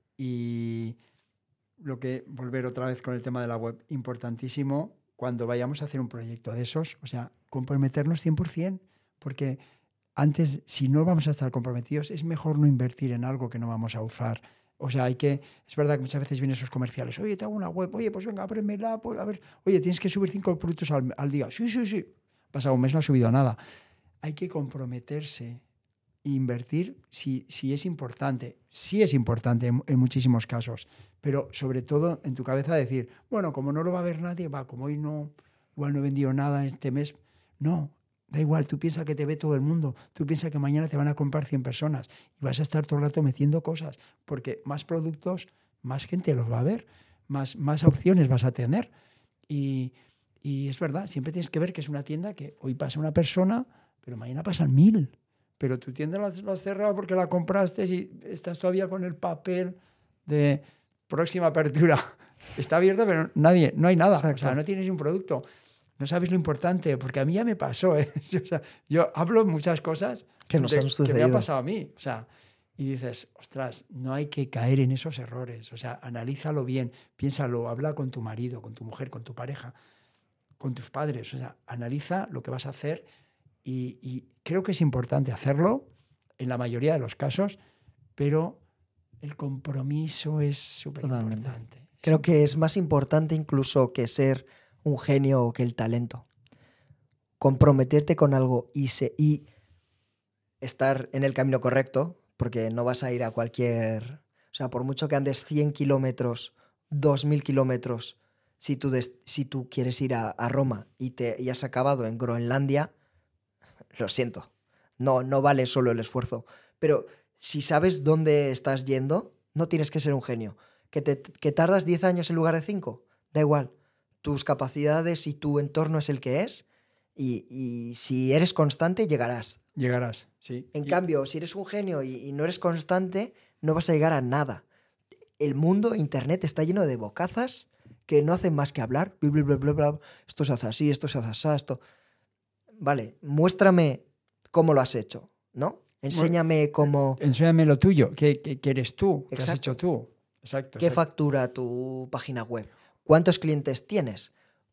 Y volver otra vez con el tema de la web, importantísimo cuando vayamos a hacer un proyecto de esos, o sea, comprometernos 100%, porque antes, si no vamos a estar comprometidos, es mejor no invertir en algo que no vamos a usar. O sea, es verdad que muchas veces vienen esos comerciales, oye, te hago una web, oye, pues venga, ábremela, pues, a ver, oye, tienes que subir 5 productos al día. Sí. Pasado un mes no ha subido nada. Hay que comprometerse e invertir si es importante. Sí es importante en muchísimos casos, pero sobre todo en tu cabeza decir, bueno, como no lo va a ver nadie, como hoy igual no he vendido nada este mes, no. Da igual, tú piensas que te ve todo el mundo, tú piensas que mañana te van a comprar 100 personas y vas a estar todo el rato metiendo cosas, porque más productos, más gente los va a ver, más opciones vas a tener. Y es verdad, siempre tienes que ver que es una tienda que hoy pasa una persona, pero mañana pasan 1.000. Pero tu tienda la has cerrado porque la compraste y estás todavía con el papel de próxima apertura. Está abierta, pero no hay nada. Exacto. O sea, no tienes un producto. No sabéis lo importante, porque a mí ya me pasó. ¿Eh? O sea, yo hablo muchas cosas que nos han que sucedido. me ha pasado a mí. O sea, y dices, ostras, no hay que caer en esos errores. O sea, analízalo bien, piénsalo, habla con tu marido, con tu mujer, con tu pareja, con tus padres. O sea, analiza lo que vas a hacer y creo que es importante hacerlo en la mayoría de los casos, pero el compromiso es súper importante. Creo que es más importante incluso que ser un genio o que el talento. Comprometerte con algo y estar en el camino correcto, porque no vas a ir a cualquier... O sea, por mucho que andes 100 kilómetros, 2000 kilómetros, si tú quieres ir a Roma y has acabado en Groenlandia, lo siento, no vale solo el esfuerzo. Pero si sabes dónde estás yendo, no tienes que ser un genio. Que tardas 10 años en lugar de 5, da igual. Tus capacidades y tu entorno es el que es, y si eres constante, llegarás. Llegarás, sí. En cambio, si eres un genio y no eres constante, no vas a llegar a nada. El mundo, Internet, está lleno de bocazas que no hacen más que hablar. Bla, bla, bla, bla. Esto se hace así, esto se hace así, esto... Vale, muéstrame cómo lo has hecho, ¿no? Enséñame cómo... Enséñame lo tuyo, que eres tú, que has Exacto. hecho tú. Exacto. ¿Qué factura tu página web? ¿Cuántos clientes tienes?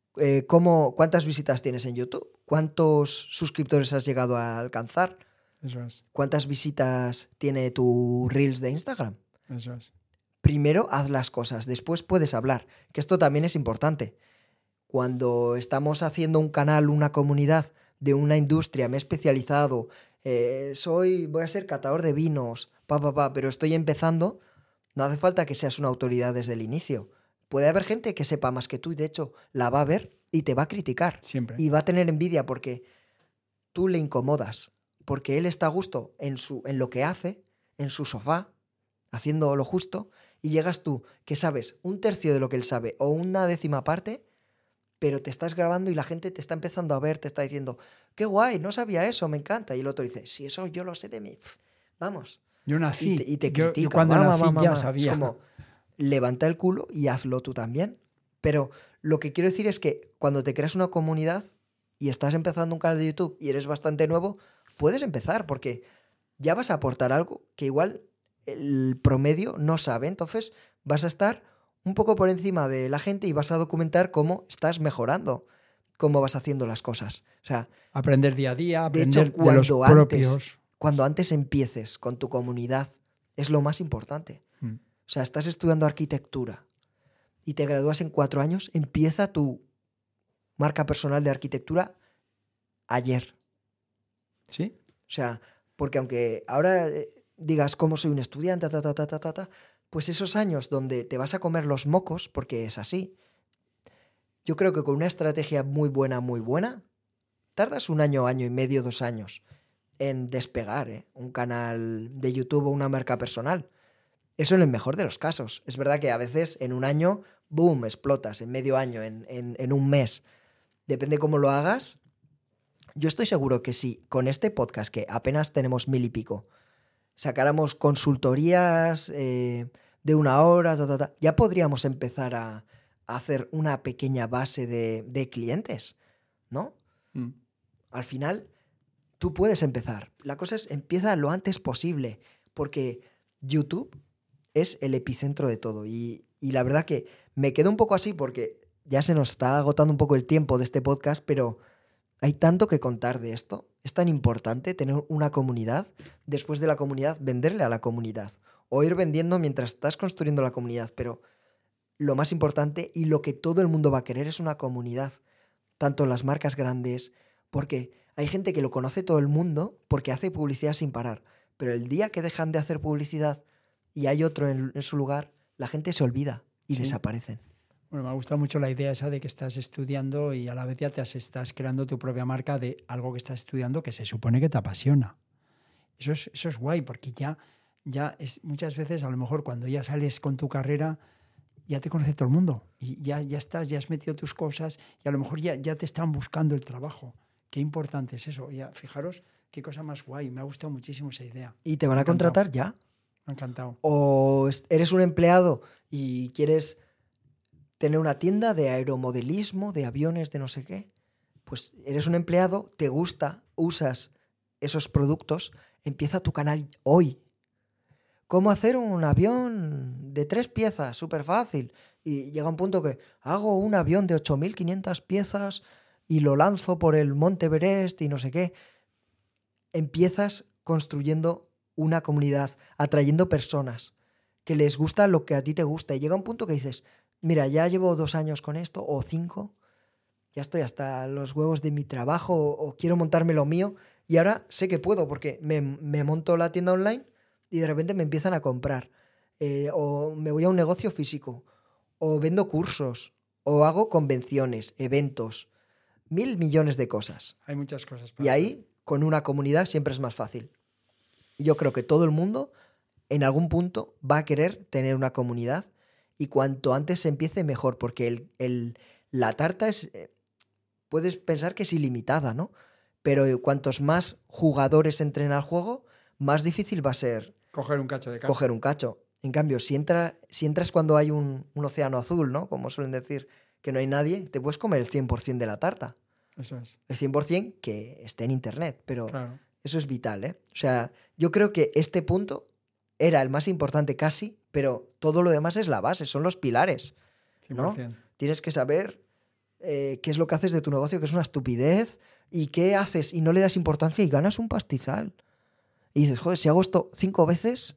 ¿Cuántas visitas tienes en YouTube? ¿Cuántos suscriptores has llegado a alcanzar? Eso es. ¿Cuántas visitas tiene tu Reels de Instagram? Eso es. Primero haz las cosas, después puedes hablar, que esto también es importante. Cuando estamos haciendo un canal, una comunidad de una industria, me he especializado, voy a ser catador de vinos, pero estoy empezando, no hace falta que seas una autoridad desde el inicio. Puede haber gente que sepa más que tú y de hecho la va a ver y te va a criticar. Siempre. Y va a tener envidia porque tú le incomodas, porque él está a gusto en lo que hace, en su sofá, haciendo lo justo, y llegas tú que sabes un tercio de lo que él sabe o una décima parte, pero te estás grabando y la gente te está empezando a ver, te está diciendo, qué guay, no sabía eso, me encanta. Y el otro dice, sí, eso yo lo sé de mí. Vamos. Yo nací. Y te critica. Yo cuando nací ya sabía. Es como, levanta el culo y hazlo tú también. Pero lo que quiero decir es que cuando te creas una comunidad y estás empezando un canal de YouTube y eres bastante nuevo, puedes empezar porque ya vas a aportar algo que igual el promedio no sabe. Entonces vas a estar un poco por encima de la gente y vas a documentar cómo estás mejorando, cómo vas haciendo las cosas. O sea, aprender día a día, aprender de hecho, de los propios. Cuando antes empieces con tu comunidad, es lo más importante. O sea, estás estudiando arquitectura y te gradúas en 4 años, empieza tu marca personal de arquitectura ayer. ¿Sí? O sea, porque aunque ahora digas cómo soy un estudiante, pues esos años donde te vas a comer los mocos, porque es así, yo creo que con una estrategia muy buena, tardas 1 año, año y medio, 2 años en despegar un canal de YouTube o una marca personal. Eso en el mejor de los casos. Es verdad que a veces en 1 año, boom, explotas, en medio año, en 1 mes. Depende cómo lo hagas. Yo estoy seguro que si con este podcast, que apenas tenemos 1000 y pico, sacáramos consultorías de 1 hora, ya podríamos empezar a hacer una pequeña base de clientes, ¿no? Al final, tú puedes empezar. La cosa es, empieza lo antes posible, porque YouTube es el epicentro de todo. Y la verdad que me quedo un poco así porque ya se nos está agotando un poco el tiempo de este podcast, pero hay tanto que contar de esto. Es tan importante tener una comunidad, después de la comunidad venderle a la comunidad o ir vendiendo mientras estás construyendo la comunidad, pero lo más importante y lo que todo el mundo va a querer es una comunidad, tanto las marcas grandes, porque hay gente que lo conoce todo el mundo porque hace publicidad sin parar, pero el día que dejan de hacer publicidad y hay otro en su lugar, la gente se olvida y desaparecen. Bueno, me ha gustado mucho la idea esa de que estás estudiando y a la vez ya estás creando tu propia marca de algo que estás estudiando que se supone que te apasiona. Eso es guay, porque muchas veces, a lo mejor cuando ya sales con tu carrera, ya te conoce todo el mundo y ya has metido tus cosas y a lo mejor ya te están buscando el trabajo. Qué importante es eso. Ya, fijaros qué cosa más guay. Me ha gustado muchísimo esa idea. ¿Y te van a contratar ya? Me ha encantado. ¿O eres un empleado y quieres tener una tienda de aeromodelismo, de aviones, de no sé qué? pues eres un empleado, te gusta, usas esos productos, empieza tu canal hoy. ¿Cómo hacer un avión de 3 piezas? Súper fácil. Y llega un punto que hago un avión de 8.500 piezas y lo lanzo por el Monte Everest y no sé qué. Empiezas construyendo una comunidad, atrayendo personas que les gusta lo que a ti te gusta. Y llega un punto que dices, mira, ya llevo 2 años con esto, o 5, ya estoy hasta los huevos de mi trabajo, o quiero montarme lo mío, y ahora sé que puedo porque me monto la tienda online y de repente me empiezan a comprar. O me voy a un negocio físico, o vendo cursos, o hago convenciones, eventos, 1.000 millones de cosas. Hay muchas cosas para Y hacer. ahí, con una comunidad, siempre es más fácil. Y yo creo que todo el mundo, en algún punto, va a querer tener una comunidad, y cuanto antes se empiece, mejor, porque la tarta es... puedes pensar que es ilimitada, ¿no? Pero cuantos más jugadores entren al juego, más difícil va a ser Coger un cacho de carne. coger un cacho. En cambio, si entras cuando hay un océano azul, ¿no? Como suelen decir, que no hay nadie, te puedes comer el 100% de la tarta. Eso es. El 100% que esté en internet, pero Claro. eso es vital, ¿eh? O sea, yo creo que este punto era el más importante casi, pero todo lo demás es la base, son los pilares, ¿no? 100%. Tienes que saber qué es lo que haces de tu negocio, que es una estupidez, y qué haces y no le das importancia y ganas un pastizal. Y dices, joder, si hago esto 5 veces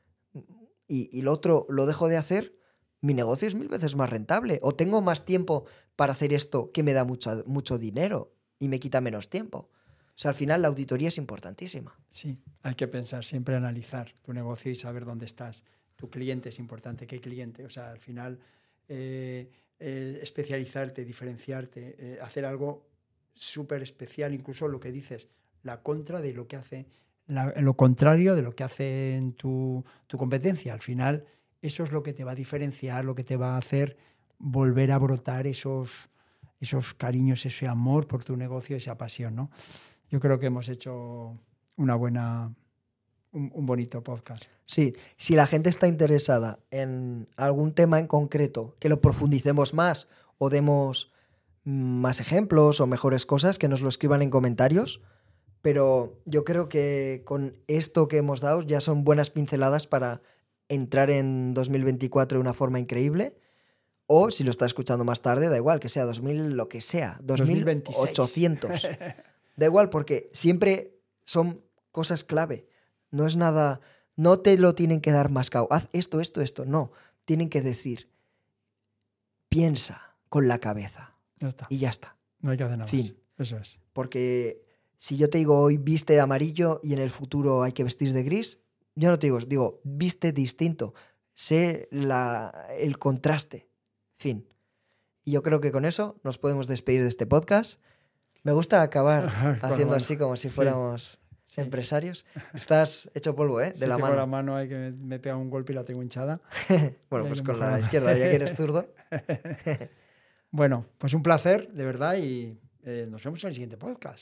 y lo otro lo dejo de hacer, mi negocio es 1000 veces más rentable. O tengo más tiempo para hacer esto que me da mucho dinero y me quita menos tiempo. O sea, al final la auditoría es importantísima. Sí, hay que pensar, siempre analizar tu negocio y saber dónde estás. Tu cliente es importante, ¿qué cliente? O sea, al final especializarte, diferenciarte, hacer algo súper especial, incluso lo que dices, la contra de lo que hace, lo contrario de lo que hace en tu competencia. Al final, eso es lo que te va a diferenciar, lo que te va a hacer volver a brotar esos cariños, ese amor por tu negocio, esa pasión, ¿no? Yo creo que hemos hecho un bonito podcast. Sí, si la gente está interesada en algún tema en concreto, que lo profundicemos más o demos más ejemplos o mejores cosas, que nos lo escriban en comentarios. Pero yo creo que con esto que hemos dado ya son buenas pinceladas para entrar en 2024 de una forma increíble. O si lo estás escuchando más tarde, da igual, que sea 2000, lo que sea, 2800. Da igual, porque siempre son cosas clave. No es nada, no te lo tienen que dar mascado. Haz esto, esto, esto. No, tienen que decir, piensa con la cabeza. Ya está. Y ya está. No hay que hacer nada Fin. más. Eso es. Porque si yo te digo hoy viste de amarillo y en el futuro hay que vestir de gris, yo no te digo viste distinto. Sé el contraste. Fin. Y yo creo que con eso nos podemos despedir de este podcast. Me gusta acabar haciendo así como si fuéramos empresarios. Estás hecho polvo, ¿eh? De la mano. Con la mano hay que me pega un golpe y la tengo hinchada. Bueno, pues con la izquierda, ya que eres zurdo. Bueno, pues un placer, de verdad, y nos vemos en el siguiente podcast.